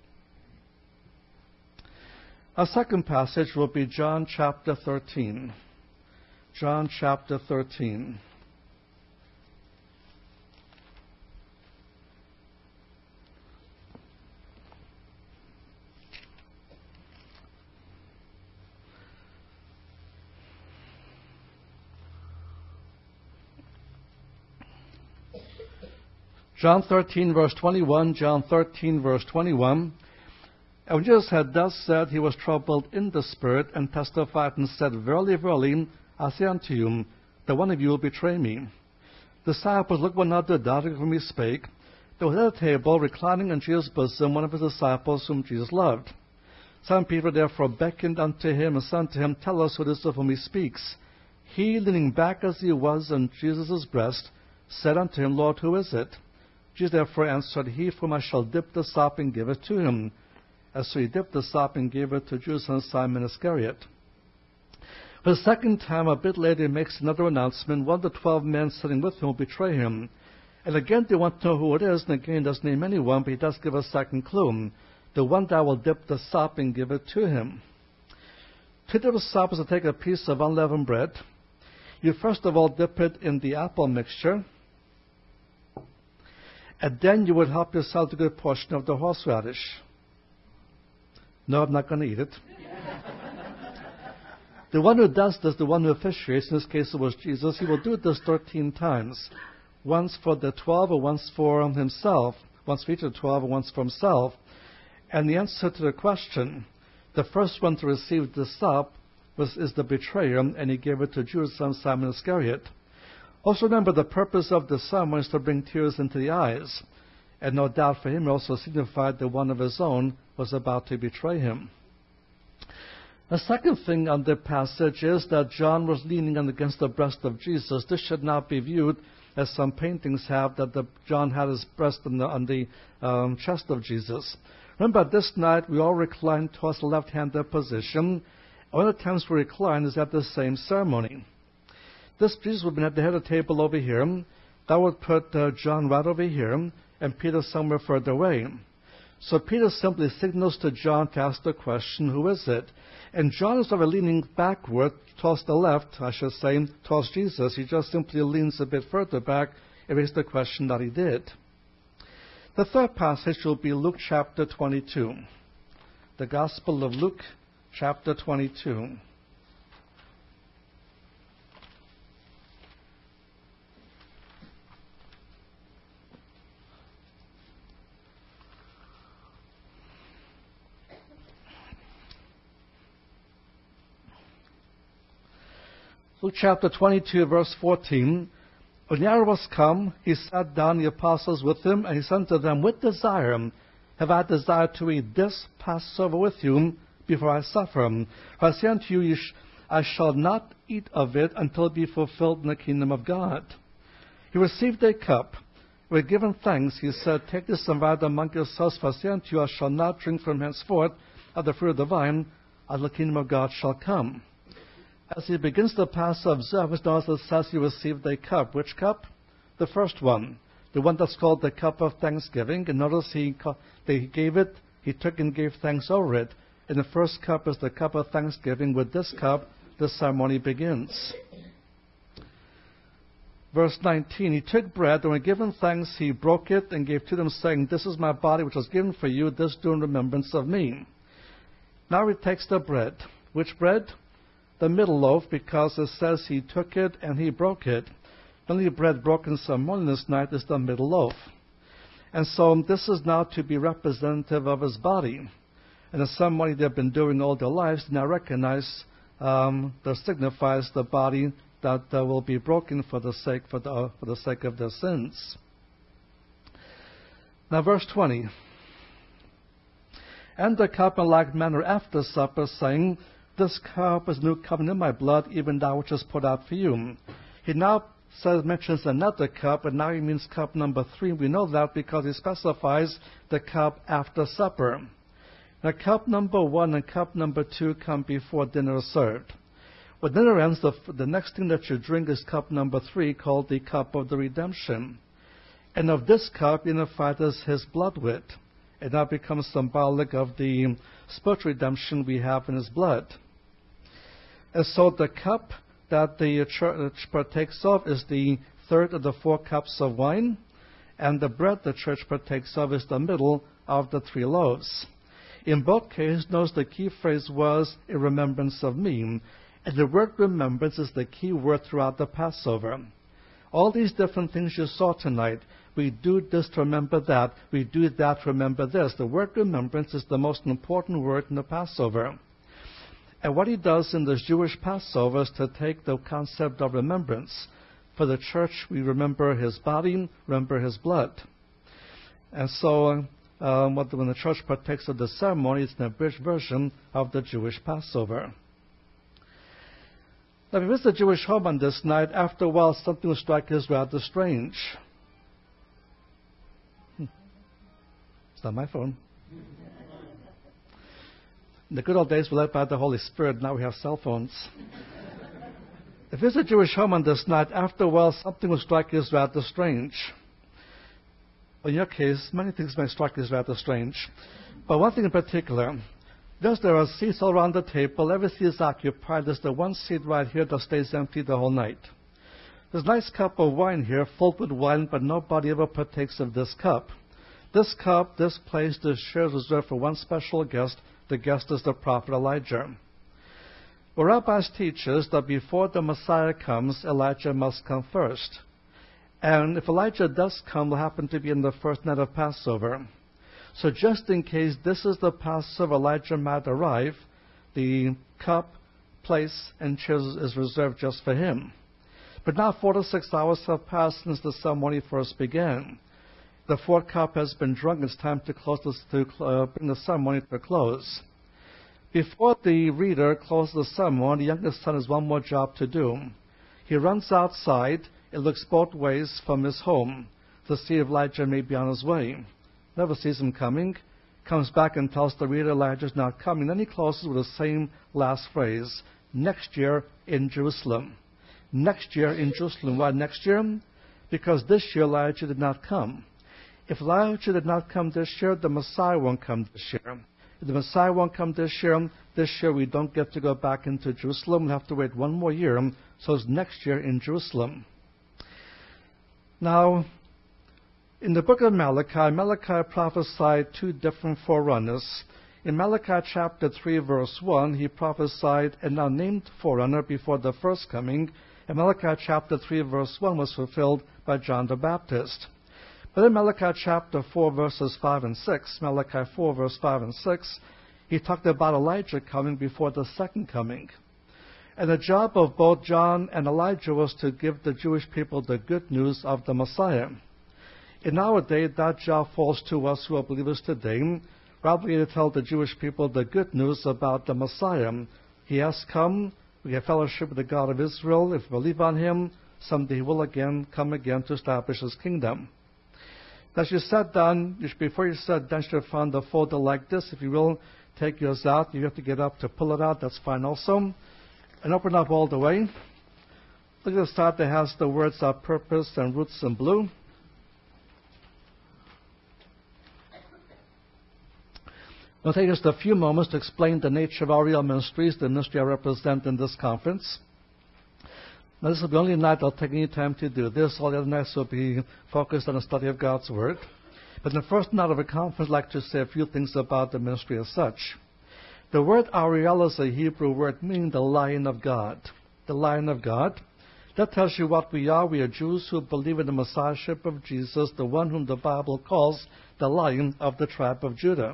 Speaker 2: Our second passage will be John chapter 13. John chapter 13. John 13, verse 21, John 13, verse 21. And when Jesus had thus said, he was troubled in the spirit, and testified and said, Verily, verily, I say unto you, that one of you will betray me. The disciples looked one another, doubting whom he spake. There was at a table, reclining on Jesus' bosom, one of his disciples whom Jesus loved. Simon Peter therefore beckoned unto him, and said unto him, Tell us who it is of whom he speaks. He, leaning back as he was on Jesus' breast, said unto him, Lord, who is it? Jesus therefore answered, He for whom I shall dip the sop and give it to him. And so he dipped the sop and gave it to Judas and Simon Iscariot. For the second time, a bit later, he makes another announcement. One of the 12 men sitting with him will betray him. And again, they want to know who it is, and again, he doesn't name anyone, but he does give a second clue. The one that will dip the sop and give it to him. To dip the sop is to take a piece of unleavened bread. You first of all dip it in the apple mixture. And then you would help yourself to a good portion of the horseradish. No, I'm not going to eat it. The one who does this, the one who officiates, in this case it was Jesus, he will do this 13 times. Once for the 12, or once for himself. Once for each of the 12, or once for himself. And the answer to the question, the first one to receive the sop is the betrayer, and he gave it to Judas, son of Simon Iscariot. Also remember, the purpose of the sermon is to bring tears into the eyes. And no doubt for him it also signified that one of his own was about to betray him. The second thing on the passage is that John was leaning against the breast of Jesus. This should not be viewed as some paintings have, that John had his breast on the chest of Jesus. Remember, this night we all recline towards the left-handed position. One of the times we recline is at the same ceremony. This Jesus would have been at the head of the table over here. That would put John right over here, and Peter somewhere further away. So Peter simply signals to John to ask the question, who is it? And John is sort of leaning backward, towards the left, I should say, towards Jesus. He just simply leans a bit further back and raises the question that he did. The third passage will be Luke chapter 22. The Gospel of Luke chapter 22. Luke chapter 22, verse 14. When the hour was come, he sat down, the apostles with him, and he said unto them, With desire have I desired to eat this Passover with you before I suffer. For I say unto you, I shall not eat of it until it be fulfilled in the kingdom of God. He received a cup. With given thanks, he said, Take this and divide among yourselves, for I say unto you, I shall not drink from henceforth of the fruit of the vine, until the kingdom of God shall come. As he begins the Passover service, notice it says he received a cup. Which cup? The first one. The one that's called the cup of thanksgiving. And notice he gave it, he took and gave thanks over it. And the first cup is the cup of thanksgiving. With this cup, the ceremony begins. Verse 19, he took bread, and when given thanks, he broke it and gave to them, saying, "This is my body, which was given for you. This do in remembrance of me." Now he takes the bread. Which bread? The middle loaf, because it says he took it and he broke it. The only bread broken ceremonious night is the middle loaf. And so this is now to be representative of his body. And the ceremony they've been doing all their lives now recognize, that signifies the body that will be broken for the sake of their sins. Now verse 20. And the cup in like manner after supper, saying, "This cup is new covenant in my blood, even that which is poured out for you." He now mentions another cup, and now he means cup number 3. We know that because he specifies the cup after supper. Now cup number 1 and cup number 2 come before dinner is served. When dinner ends, the next thing that you drink is cup number 3, called the cup of the redemption. And of this cup, unified is his blood with. It now becomes symbolic of the spiritual redemption we have in his blood. And so the cup that the church partakes of is the third of the 4 cups of wine, and the bread the church partakes of is the middle of the 3 loaves. In both cases, notice the key phrase was, "in remembrance of me." And the word remembrance is the key word throughout the Passover. All these different things you saw tonight, we do this to remember that, we do that to remember this. The word remembrance is the most important word in the Passover. And what he does in the Jewish Passover is to take the concept of remembrance. For the church, we remember his body, remember his blood. And so when the church partakes of the ceremony, it's an abridged version of the Jewish Passover. Now, if you visit a Jewish home on this night, after a while, something will strike you as rather strange. It's not my phone. In the good old days, we led by the Holy Spirit. Now we have cell phones. If it's a Jewish home on this night, after a while, something will strike you as rather strange. In your case, many things may strike you as rather strange. But one thing in particular, there are seats all around the table. Every seat is occupied. There's the one seat right here that stays empty the whole night. There's a nice cup of wine here, filled with wine, but nobody ever partakes of this cup. This cup, this place, this share is reserved for one special guest. The guest is the prophet Elijah. Well, rabbis teach us that before the Messiah comes, Elijah must come first. And if Elijah does come, it will happen to be in the first night of Passover. So just in case this is the Passover Elijah might arrive, the cup, place, and chairs is reserved just for him. But now 4 to 6 hours have passed since the ceremony first began. The 4th cup has been drunk. It's time to bring the ceremony to a close. Before the reader closes the ceremony, the youngest son has one more job to do. He runs outside and looks both ways from his home to see if Elijah may be on his way. Never sees him coming, comes back and tells the reader Elijah's not coming. Then he closes with the same last phrase, "Next year in Jerusalem." Next year in Jerusalem. Why next year? Because this year Elijah did not come. If Elijah did not come this year, the Messiah won't come this year. If the Messiah won't come this year we don't get to go back into Jerusalem. We'll have to wait one more year, so it's next year in Jerusalem. Now, in the book of Malachi prophesied 2 different forerunners. In Malachi chapter 3, verse 1, he prophesied an unnamed forerunner before the first coming. And Malachi chapter 3, verse 1 was fulfilled by John the Baptist. But in Malachi chapter 4, verses 5 and 6, Malachi 4, verse 5 and 6, he talked about Elijah coming before the second coming. And the job of both John and Elijah was to give the Jewish people the good news of the Messiah. In our day, that job falls to us who are believers today. We're obligated to tell the Jewish people the good news about the Messiah. He has come. We have fellowship with the God of Israel. If we believe on him, someday he will come again to establish his kingdom. As you sat down, before you sat down, you should have found a folder like this. If you will, take yours out. You have to get up to pull it out. That's fine also. And open up all the way. Look at the start that has the words of purpose and roots in blue. I'll take just a few moments to explain the nature of Ariel Ministries, the ministry I represent in this conference. Now, this will be the only night I'll take any time to do this. All the other nights will be focused on the study of God's Word. But in the first night of the conference, I'd like to say a few things about the ministry as such. The word Ariel is a Hebrew word meaning the Lion of God. The Lion of God. That tells you what we are. We are Jews who believe in the Messiahship of Jesus, the one whom the Bible calls the Lion of the tribe of Judah.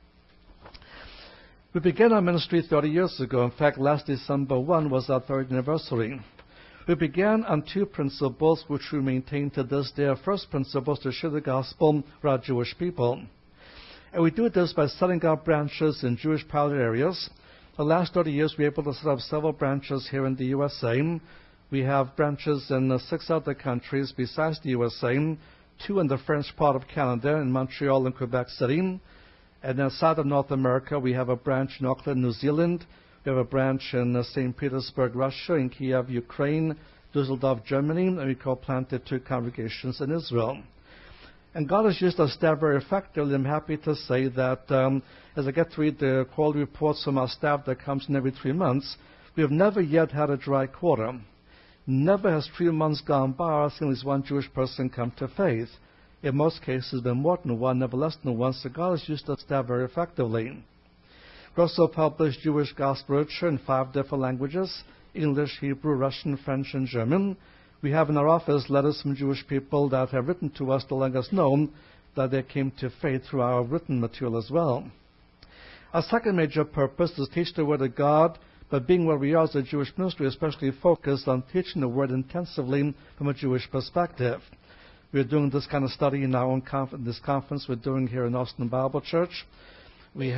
Speaker 2: We began our ministry 30 years ago. In fact, last December 1 was our third anniversary. We began on two principles which we maintain to this day. Our first principle is to share the gospel with our Jewish people. And we do this by setting up branches in Jewish pilot areas. The last 30 years, we were able to set up several branches here in the USA. We have branches in 6 other countries besides the USA, 2 in the French part of Canada, in Montreal and Quebec City. And outside of North America, we have a branch in Auckland, New Zealand. We have a branch in St. Petersburg, Russia, in Kiev, Ukraine, Dusseldorf, Germany, and we co-planted 2 congregations in Israel. And God has used us there very effectively. I'm happy to say that as I get to read the quality reports from our staff that comes in every 3 months, we have never yet had a dry quarter. Never has 3 months gone by without seeing at least one Jewish person come to faith. In most cases, it's been more than one, never less than one, so God has used us there very effectively. We also publish Jewish gospel literature in 5 different languages: English, Hebrew, Russian, French, and German. We have in our office letters from Jewish people that have written to us to let us know that they came to faith through our written material as well. Our second major purpose is to teach the Word of God, but being where we are as a Jewish ministry, especially focused on teaching the Word intensively from a Jewish perspective. We're doing this kind of study in our own this conference we're doing here in Austin Bible Church. We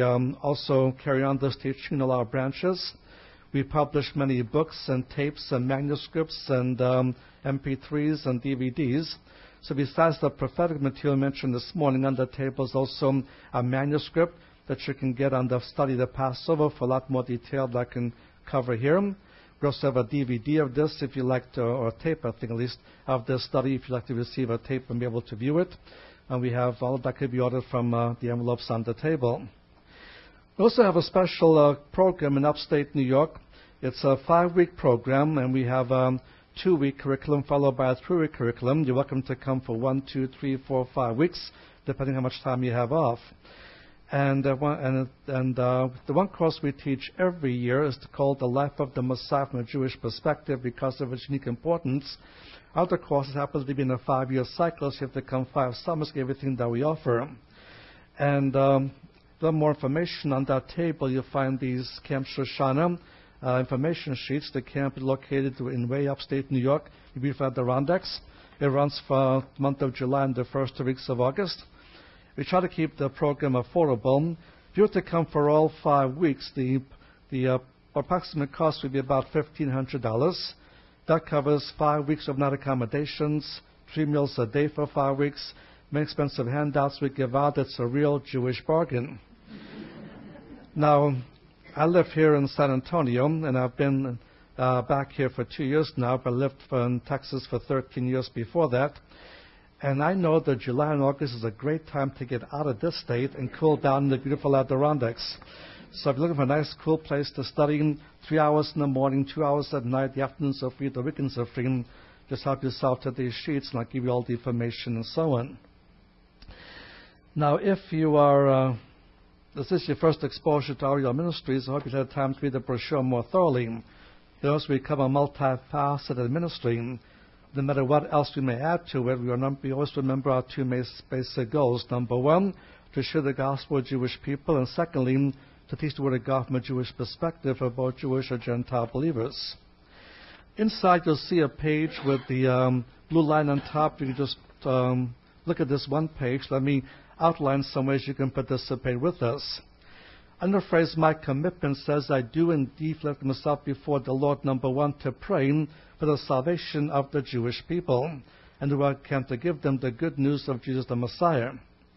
Speaker 2: also carry on this teaching in all our branches. We publish many books and tapes and manuscripts and MP3s and DVDs. So besides the prophetic material mentioned this morning on the table is also a manuscript that you can get on the study of the Passover for a lot more detail that I can cover here. We also have a DVD of this if you like to, or a tape, I think at least, of this study if you'd like to receive a tape and be able to view it. And we have all that could be ordered from the envelopes on the table. We also have a special program in upstate New York. It's a 5-week program, and we have a 2-week curriculum followed by a 3-week curriculum. You're welcome to come for 1, 2, 3, 4, 5 weeks, depending how much time you have off. And the one course we teach every year is called The Life of the Messiah from a Jewish Perspective because of its unique importance. Other courses happen to be in a 5-year cycle, so you have to come 5 summers to get everything that we offer. And more information on that table, you'll find these Camp Shoshana information sheets. The camp is located in way upstate New York, the beautiful Adirondacks. It runs for the month of July and the first 2 weeks of August. We try to keep the program affordable. If you were to come for all 5 weeks, the approximate cost would be about $1,500. That covers 5 weeks of night accommodations, 3 meals a day for 5 weeks, many expensive handouts we give out. It's a real Jewish bargain. Now, I live here in San Antonio, and I've been back here for 2 years now, but I lived in Texas for 13 years before that. And I know that July and August is a great time to get out of this state and cool down in the beautiful Adirondacks. So if you're looking for a nice, cool place to study, 3 hours in the morning, 2 hours at night, the afternoons are free, the weekends are free, just help yourself to these sheets, and I'll give you all the information and so on. Now, if you are, this is your first exposure to Ariel Ministries, I hope you've had time to read the brochure more thoroughly. Those we become a multifaceted ministry. No matter what else we may add to it, we always remember our 2 basic goals. Number 1, to share the gospel with Jewish people, and secondly, to teach the Word of God from a Jewish perspective for both Jewish or Gentile believers. Inside, you'll see a page with the blue line on top. You can just look at this one page. Let me outline some ways you can participate with us. Under the phrase, my commitment says, I do indeed lift myself before the Lord, number 1, to pray for the salvation of the Jewish people, and do what I can to give them the good news of Jesus the Messiah.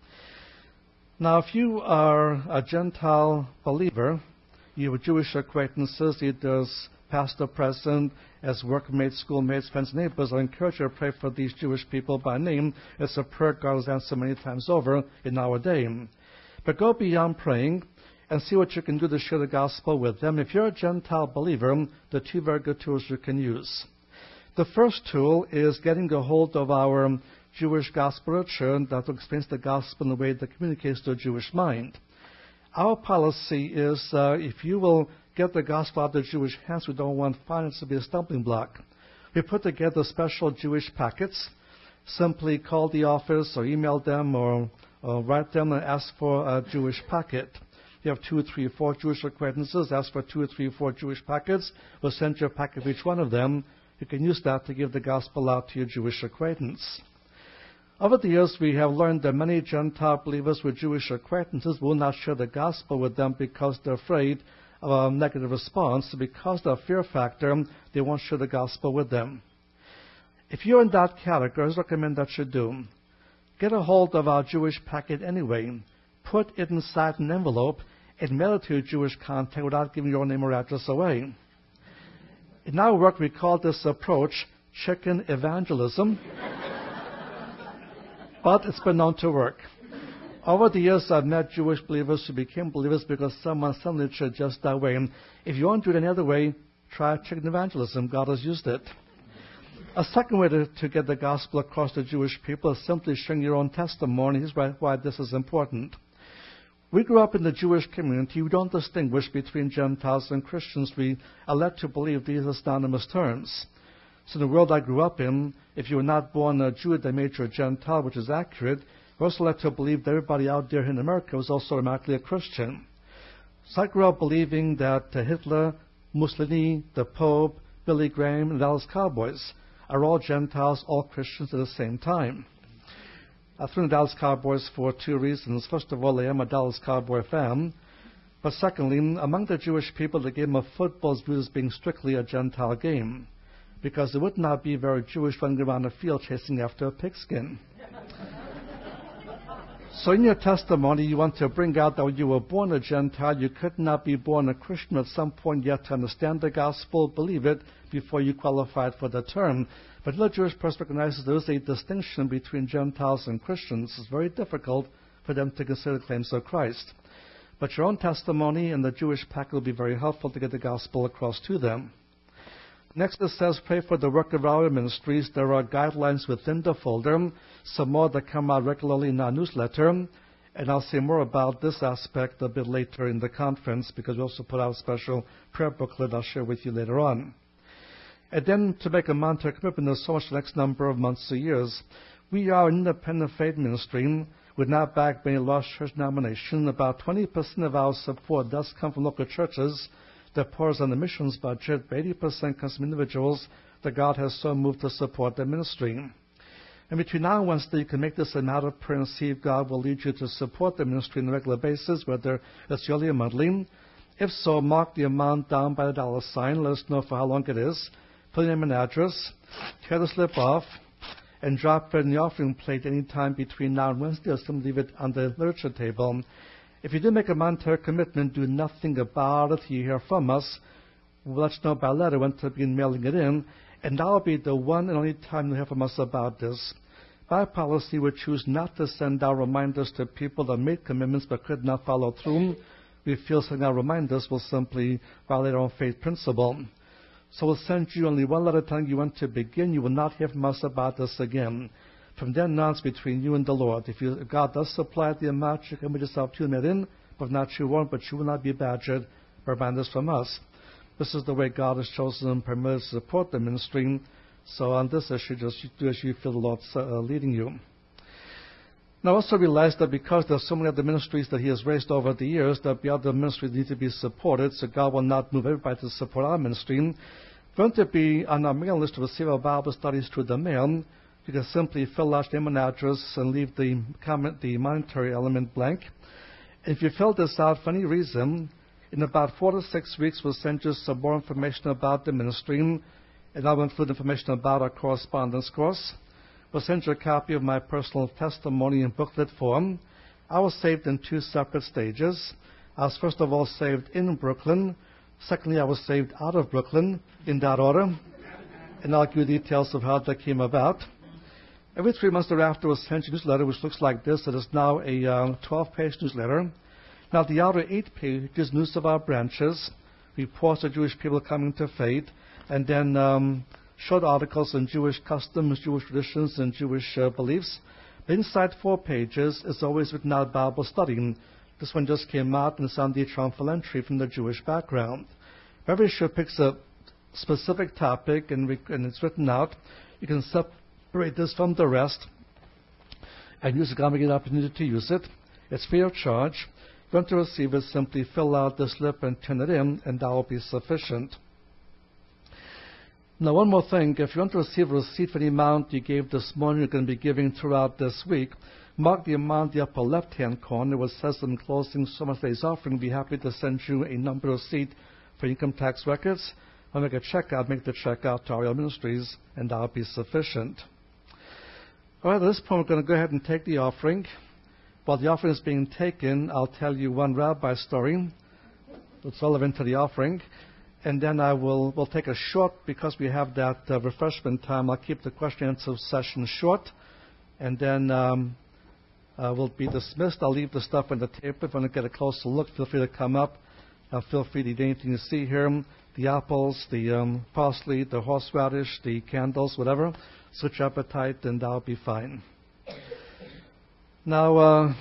Speaker 2: Now, if you are a Gentile believer, you have Jewish acquaintances, either as pastor present, as workmates, schoolmates, friends, neighbors, I encourage you to pray for these Jewish people by name. It's a prayer God has answered many times over in our day. But go beyond praying and see what you can do to share the gospel with them. If you're a Gentile believer, the two very good tools you can use. The first tool is getting a hold of our Jewish gospel literature that explains the gospel in a way that communicates to a Jewish mind. Our policy is if you will get the gospel out of the Jewish hands, we don't want finance to be a stumbling block. We put together special Jewish packets. Simply call the office or email them or write them and ask for a Jewish packet. You have 2, 3, 4 Jewish acquaintances, ask for 2, 3, 4 Jewish packets. We'll send you a packet for each one of them. You can use that to give the gospel out to your Jewish acquaintance. Over the years, we have learned that many Gentile believers with Jewish acquaintances will not share the gospel with them because they're afraid of a negative response. Because of the fear factor, they won't share the gospel with them. If you're in that category, I recommend that you do. Get a hold of our Jewish packet anyway. Put it inside an envelope and mail it to your Jewish contact without giving your name or address away. In our work, we call this approach chicken evangelism, but it's been known to work. Over the years, I've met Jewish believers who became believers because someone suddenly said just that way. And if you want to do it any other way, try chicken evangelism. God has used it. A second way to get the gospel across to Jewish people is simply sharing your own testimony. Here's why this is important. We grew up in the Jewish community. We don't distinguish between Gentiles and Christians. We are led to believe these are synonymous terms. So in the world I grew up in, if you were not born a Jew, they made you a Gentile, which is accurate. We're also led to believe that everybody out there in America was also automatically a Christian. So I grew up believing that Hitler, Mussolini, the Pope, Billy Graham, and the Dallas Cowboys are all Gentiles, all Christians at the same time. I threw in the Dallas Cowboys for 2 reasons. First of all, I am a Dallas Cowboy fan. But secondly, among the Jewish people, the game of football is viewed as being strictly a Gentile game, because it would not be very Jewish running around a field chasing after a pigskin. So in your testimony, you want to bring out that when you were born a Gentile, you could not be born a Christian at some point yet to understand the gospel, believe it, before you qualified for the term. But the Jewish person recognizes there is a distinction between Gentiles and Christians. It's very difficult for them to consider the claims of Christ. But your own testimony and the Jewish pact will be very helpful to get the gospel across to them. Next, it says, pray for the work of our ministries. There are guidelines within the folder, some more that come out regularly in our newsletter. And I'll say more about this aspect a bit later in the conference, because we also put out a special prayer booklet I'll share with you later on. And then to make a monetary commitment, there's so much the next number of months or years. We are an independent faith ministry. We're not backed by any large church denomination. About 20% of our support does come from local churches that pours on the missions budget, but 80% comes from individuals that God has so moved to support the ministry. And between now and Wednesday, you can make this a matter of prayer and see if God will lead you to support the ministry on a regular basis, whether it's yearly or monthly. If so, mark the amount down by the $sign. Let us know for how long it is. Put your name and address. Tear the slip off and drop it in the offering plate any time between now and Wednesday, or simply leave it on the literature table. If you do make a monetary commitment, do nothing about it. You hear from us. We'll let you know by letter when to begin mailing it in. And that will be the one and only time you'll hear from us about this. By policy, we choose not to send out reminders to people that made commitments but could not follow through. We feel sending out reminders will simply violate our own faith principle. So we'll send you only one letter telling you when to begin. You will not hear from us about this again. From then on, it's between you and the Lord. If God does supply the amount, you can commit yourself to it in. But if not, you won't. But you will not be badgered by reminders from us. This is the way God has chosen and permitted to support the ministry. So on this issue, just do as you feel the Lord's leading you. Now, also realize that because there are so many other ministries that He has raised over the years, that the other ministries need to be supported. So God will not move everybody to support our ministry. If you want to be on our mailing list to receive our Bible studies through the mail, you can simply fill out your name and address and leave the monetary element blank. If you fill this out for any reason, in about 4 to 6 weeks, we'll send you some more information about the ministry, and I'll include information about our correspondence course. We'll send you a copy of my personal testimony in booklet form. I was saved in 2 separate stages. I was first of all saved in Brooklyn. Secondly, I was saved out of Brooklyn, in that order. And I'll give you details of how that came about. Every 3 months thereafter was sent a newsletter which looks like this. It is now a 12-page newsletter. Now the outer 8 pages, news of our branches, reports of Jewish people coming to faith, and then short articles on Jewish customs, Jewish traditions, and Jewish beliefs. But inside 4 pages is always written out Bible study. This one just came out and it's on the triumphal entry from the Jewish background. Every issue picks a specific topic and it's written out. You can separate this from the rest and use it when you get an opportunity to use it. It's free of charge. If you want to receive it, simply fill out the slip and turn it in, and that will be sufficient. Now, one more thing. If you want to receive a receipt for the amount you gave this morning, you're going to be giving throughout this week, mark the amount in the upper left-hand corner where it says in closing, so much today's offering. Be happy to send you a number receipt for income tax records. I'll make a check out, make the check out to Ariel Ministries, and that will be sufficient. All right, at this point, we're going to go ahead and take the offering. While the offering is being taken, I'll tell you one rabbi story that's relevant to the offering. And then we'll take a short, because we have that refreshment time, I'll keep the question and answer session short. And then we'll be dismissed. I'll leave the stuff on the table. If you want to get a closer look, feel free to come up. Feel free to eat anything you see here. The apples, the parsley, the horseradish, the candles, whatever. Suit your appetite, and that'll be fine. Now,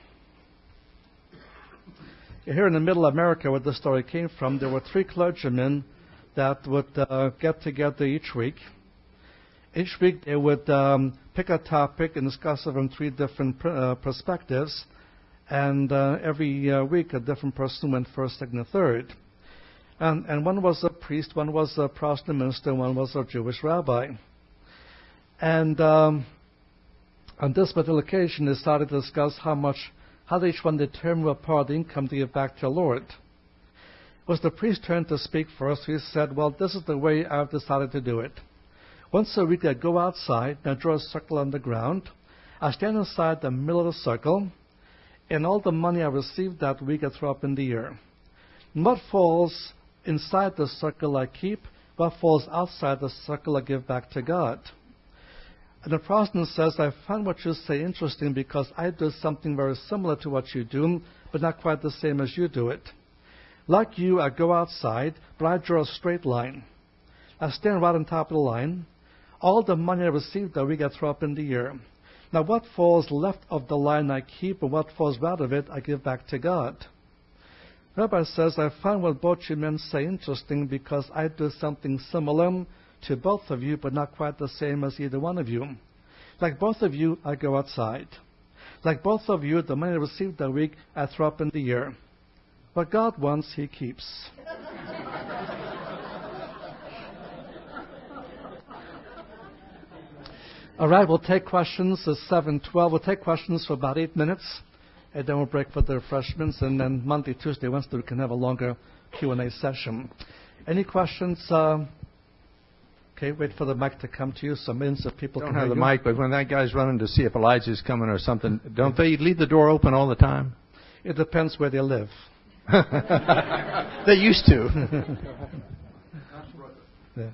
Speaker 2: here in the middle of America, where this story came from, there were 3 clergymen that would get together each week. Each week they would pick a topic and discuss it from 3 different perspectives. And every week a different person went first, second, and third. And one was a priest, one was a Protestant minister, and one was a Jewish rabbi. And on this particular occasion, they started to discuss how did each one determine what part of the income to give back to the Lord. It was the priest's turn to speak first. He said, well, this is the way I've decided to do it. Once a week I go outside, and I draw a circle on the ground. I stand inside the middle of the circle, and all the money I receive that week I throw up in the air. And what falls inside the circle I keep, what falls outside the circle I give back to God. And the Protestant says, I find what you say interesting because I do something very similar to what you do, but not quite the same as you do it. Like you, I go outside, but I draw a straight line. I stand right on top of the line. All the money I receive that week I throw up in the air. Now what falls left of the line I keep, and what falls right of it I give back to God. The rabbi says, I find what both you men say interesting because I do something similar to both of you, but not quite the same as either one of you. Like both of you, I go outside. Like both of you, the money I received that week, I throw up in the air. What God wants, He keeps. All right, we'll take questions at 7:12. We'll take questions for about 8 minutes, and then we'll break for the refreshments. And then Monday, Tuesday, Wednesday, we can have a longer Q&A session. Any questions? Okay, wait for the mic to come to you. Some minutes of people
Speaker 3: don't
Speaker 2: can
Speaker 3: have the
Speaker 2: you.
Speaker 3: mic, but when that guy's running to see if Elijah's coming or something, don't they leave the door open all the time?
Speaker 2: It depends where they live.
Speaker 3: They used to.
Speaker 2: Yeah.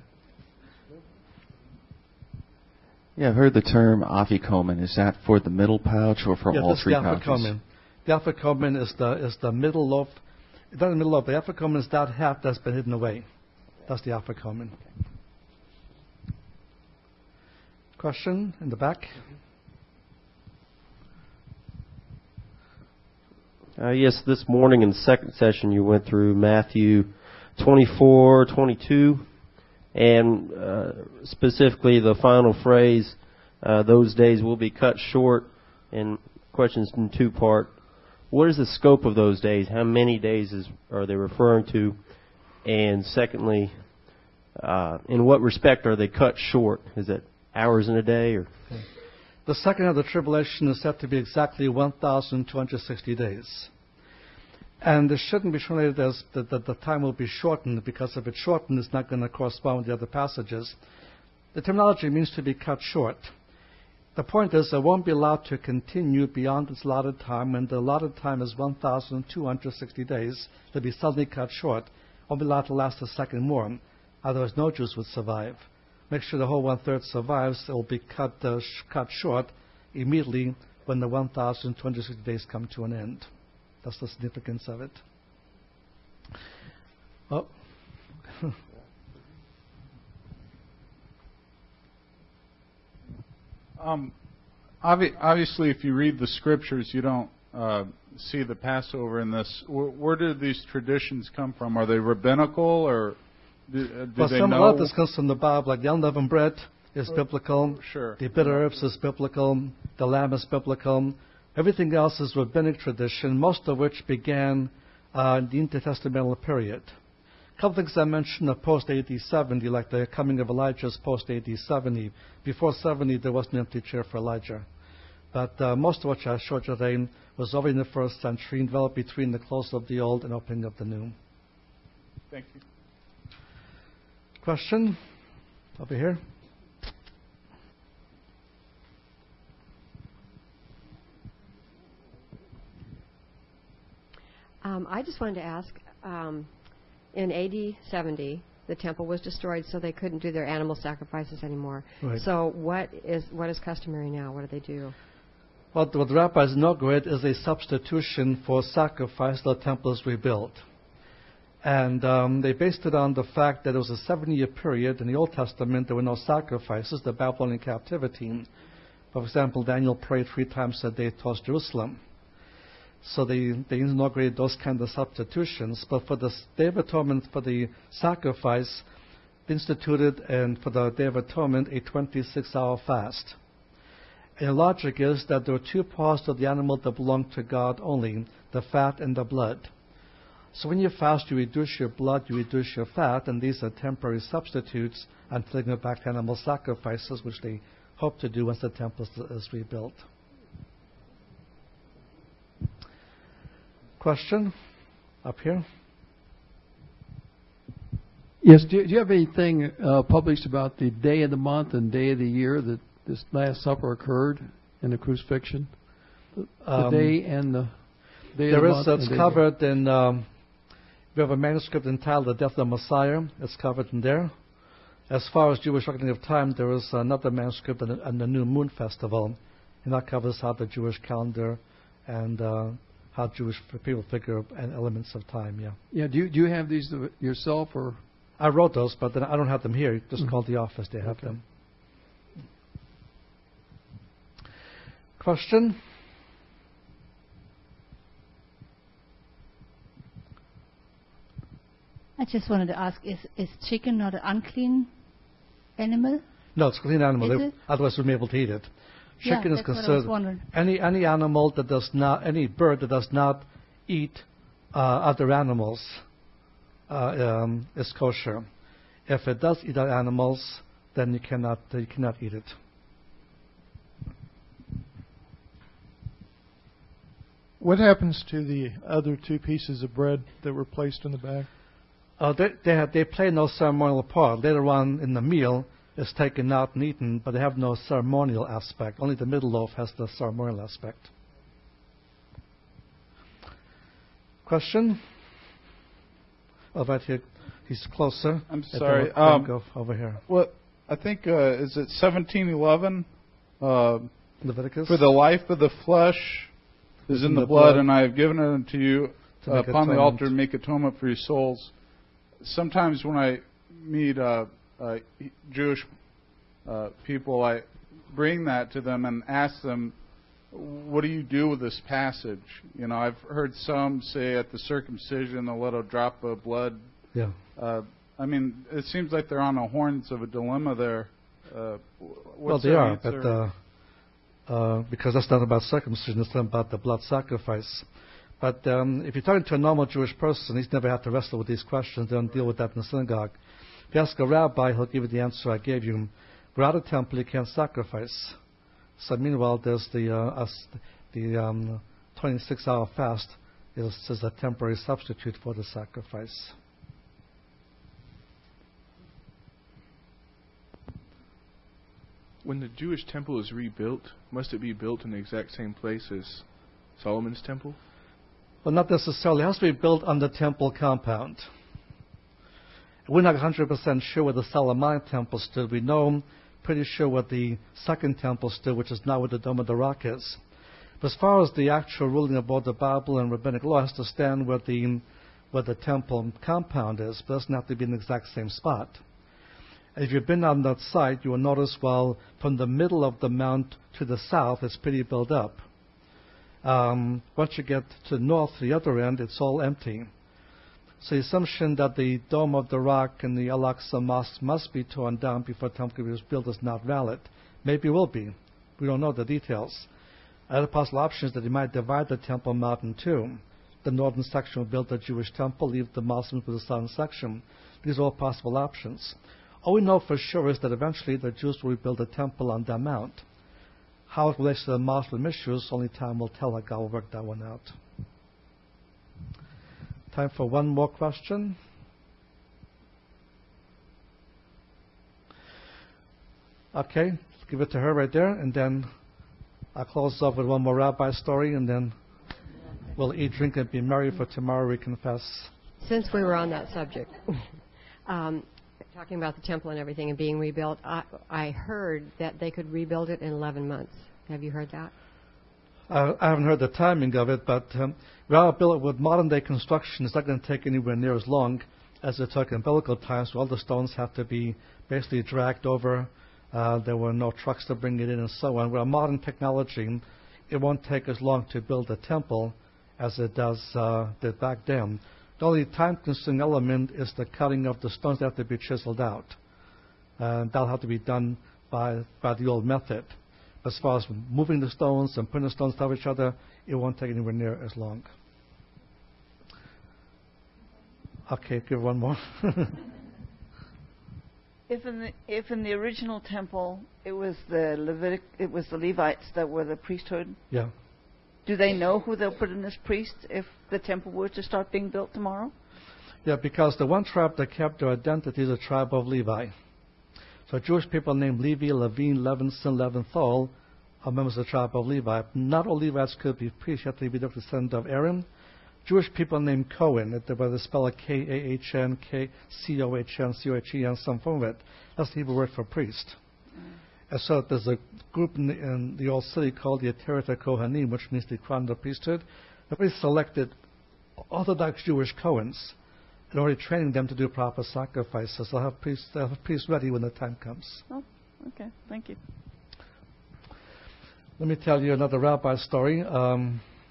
Speaker 4: Yeah, I've heard the term afikomen. Is that for the middle pouch or for all 3 pouches?
Speaker 2: The afikomen is the middle loaf. It's not the middle loaf. The afikomen is that half that's been hidden away. That's the afikomen. Question in the back?
Speaker 5: Yes, this morning in the second session you went through Matthew 24:22, and specifically the final phrase, those days will be cut short, and questions in 2-part. What is the scope of those days? How many days are they referring to? And secondly, in what respect are they cut short? Is it hours in a day? Or
Speaker 2: The second of the tribulation is said to be exactly 1,260 days. And this shouldn't be translated as that the time will be shortened, because if it's shortened, it's not going to correspond with the other passages. The terminology means to be cut short. The point is, it won't be allowed to continue beyond its allotted time, and the allotted time is 1,260 days. It'll be suddenly cut short. Won't be allowed to last a second more. Otherwise, no Jews would survive. make sure the whole 1/3 survives. It will be cut short immediately when the 1,260 days come to an end. That's the significance of it. Oh.
Speaker 6: Obviously, if you read the scriptures, you don't see the Passover in this. Where did these traditions come from? Are they rabbinical, or did they know?
Speaker 2: A lot of this comes from the Bible. Like the unleavened bread is biblical.
Speaker 6: Sure.
Speaker 2: The bitter herbs is biblical. The lamb is biblical. Everything else is rabbinic tradition, most of which began in the intertestamental period. A couple things I mentioned are post-AD 70, like the coming of Elijah is post-AD 70. Before 70, there was an empty chair for Elijah. But most of what I showed you today was already in the first century, developed between the close of the old and opening of the new.
Speaker 6: Thank you.
Speaker 2: Question? Over here.
Speaker 7: I just wanted to ask, in AD 70, the temple was destroyed, so they couldn't do their animal sacrifices anymore.
Speaker 2: Right.
Speaker 7: So what is customary now? What do they do?
Speaker 2: What the rabbis inaugurate is a substitution for sacrifice. The temple is rebuilt. And they based it on the fact that it was a 7-year period. In the Old Testament, there were no sacrifices, the Babylonian captivity. For example, Daniel prayed 3 times a day towards Jerusalem. So they inaugurated those kind of substitutions. But for the Day of Atonement, for the sacrifice, they instituted, and for the Day of Atonement, a 26-hour fast. And the logic is that there are 2 parts of the animal that belong to God only, the fat and the blood. So when you fast, you reduce your blood, you reduce your fat, and these are temporary substitutes until they go back to animal sacrifices, which they hope to do once the temple is rebuilt. Question? Up here?
Speaker 8: Yes, do you have anything published about the day of the month and day of the year that this Last Supper occurred in the crucifixion? The day and the day of the month?
Speaker 2: It's covered in, we have a manuscript entitled The Death of the Messiah. It's covered in there. As far as Jewish reckoning of time, there is another manuscript on the New Moon Festival, and that covers how the Jewish calendar and how Jewish people figure and elements of time. Yeah.
Speaker 8: Yeah. Do you have these yourself, or?
Speaker 2: I wrote those, but then I don't have them here. Just call the office; they have them. Question?
Speaker 9: I just wanted to ask: is chicken not an unclean animal?
Speaker 2: No, it's a clean animal.
Speaker 9: Is it?
Speaker 2: Otherwise, we wouldn't be able to eat it. Chicken is
Speaker 9: that's what I was
Speaker 2: considered
Speaker 9: wondering.
Speaker 2: any animal that does not, any bird that does not eat other animals is kosher. If it does eat other animals, then you cannot eat it.
Speaker 10: What happens to the other 2 pieces of bread that were placed in the bag?
Speaker 2: They play no ceremonial part. Later on in the meal, it's taken out and eaten, but they have no ceremonial aspect. Only the middle loaf has the ceremonial aspect. Question? Oh, right here. He's closer.
Speaker 6: I'm sorry.
Speaker 2: Go over here.
Speaker 6: Well, I think, is it 17:11?
Speaker 2: Leviticus?
Speaker 6: For the life of the flesh is in the blood, and I have given it unto you upon the altar to make atonement for your souls. Sometimes when I meet Jewish people, I bring that to them and ask them, what do you do with this passage? You know, I've heard some say at the circumcision a little drop of blood.
Speaker 2: Yeah.
Speaker 6: I mean, it seems like they're on the horns of a dilemma there.
Speaker 2: Well, they are, but because that's not about circumcision, it's not about the blood sacrifice. But if you're talking to a normal Jewish person, he's never had to wrestle with these questions. They don't deal with that in the synagogue. If you ask a rabbi, he'll give you the answer I gave you. Without a temple, you can't sacrifice. So meanwhile, there's the 26-hour fast is a temporary substitute for the sacrifice.
Speaker 11: When the Jewish temple is rebuilt, must it be built in the exact same place as Solomon's temple? Well,
Speaker 2: not necessarily. It has to be built on the temple compound. We're not 100% sure where the Solomonic temple stood. We know pretty sure what the second temple stood, which is now where the Dome of the Rock is. But as far as the actual ruling about the Bible and rabbinic law, it has to stand where the temple compound is, but it doesn't have to be in the exact same spot. And if you've been on that site, you will notice, well, from the middle of the mount to the south, it's pretty built up. Once you get to the north, the other end, it's all empty. So the assumption that the Dome of the Rock and the Al-Aqsa Mosque must be torn down before the temple was built is not valid. Maybe it will be. We don't know the details. Another possible option is that they might divide the Temple Mount in two. The northern section will build a Jewish temple, leave the Muslims with the southern section. These are all possible options. All we know for sure is that eventually the Jews will rebuild a temple on that mount. How it relates to the Muslim issues, only time will tell how God will work that one out. Time for one more question. Okay, let's give it to her right there, and then I'll close off with one more rabbi story, and then we'll eat, drink, and be merry, for tomorrow we confess.
Speaker 7: Since we were on that subject, talking about the temple and everything and being rebuilt, I heard that they could rebuild it in 11 months. Have you heard that?
Speaker 2: I haven't heard the timing of it, but rather build it with modern-day construction. It's not going to take anywhere near as long as it took in biblical times, where all the stones have to be basically dragged over. There were no trucks to bring it in and so on. With modern technology, it won't take as long to build a temple as it did back then. The only time-consuming element is the cutting of the stones that have to be chiseled out. That'll have to be done by the old method. As far as moving the stones and putting the stones on top of each other, it won't take anywhere near as long. Okay, give one more.
Speaker 12: If in the original temple it was the Levites that were the priesthood.
Speaker 2: Yeah.
Speaker 12: Do they know who they'll put in as priest if the temple were to start being built tomorrow?
Speaker 2: Yeah, because the one tribe that kept their identity is the tribe of Levi. So Jewish people named Levi, Levine, Levinson, Leventhal are members of the tribe of Levi. Not all Levites could be priests. You have to be the descendant of Aaron. Jewish people named Cohen, whether they spell it K-A-H-N, K-C-O-H-N, C-O-H-E-N, some form of it. That's the Hebrew word for priest. And so there's a group in the old city called the Atereth Kohanim, which means the crown of the priesthood. They selected Orthodox Jewish Cohens and already training them to do proper sacrifices. They'll have priests ready when the time comes.
Speaker 12: Oh, okay. Thank you.
Speaker 2: Let me tell you another rabbi story. I'll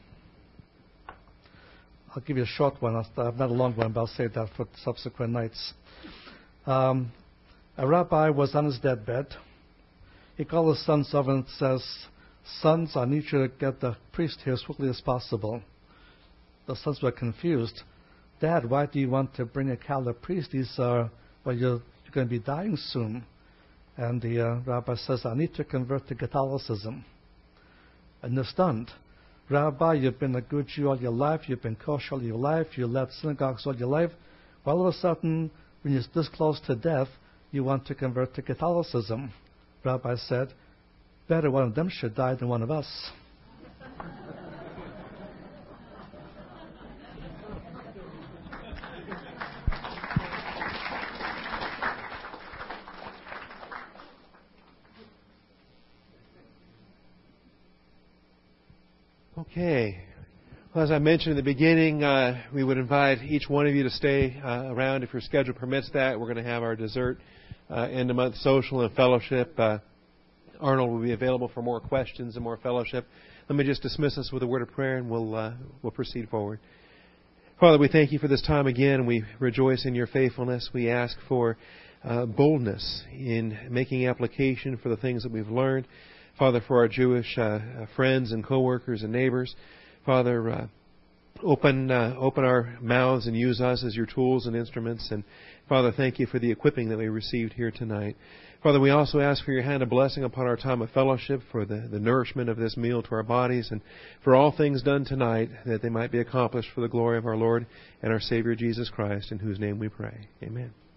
Speaker 2: give you a short one. Not a long one, but I'll save that for subsequent nights. A rabbi was on his deathbed. He called his sons over and says, "Sons, I need you to get the priest here as quickly as possible." The sons were confused. "Dad, why do you want to bring a Catholic priest? You're going to be dying soon." And the rabbi says, "I need to convert to Catholicism." And they're stunned. "Rabbi, you've been a good Jew all your life. You've been kosher all your life. You led synagogues all your life. Well, all of a sudden, when you're this close to death, you want to convert to Catholicism." Rabbi said, "Better one of them should die than one of us."
Speaker 1: Okay. Well, as I mentioned in the beginning, we would invite each one of you to stay around if your schedule permits that. We're going to have our dessert end-of-month social and fellowship. Arnold will be available for more questions and more fellowship. Let me just dismiss us with a word of prayer, and we'll proceed forward. Father, we thank you for this time again. We rejoice in your faithfulness. We ask for boldness in making application for the things that we've learned. Father, for our Jewish friends and co-workers and neighbors, Father, open our mouths and use us as your tools and instruments. And Father, thank you for the equipping that we received here tonight. Father, we also ask for your hand of blessing upon our time of fellowship, for the nourishment of this meal to our bodies, and for all things done tonight, that they might be accomplished for the glory of our Lord and our Savior Jesus Christ, in whose name we pray. Amen.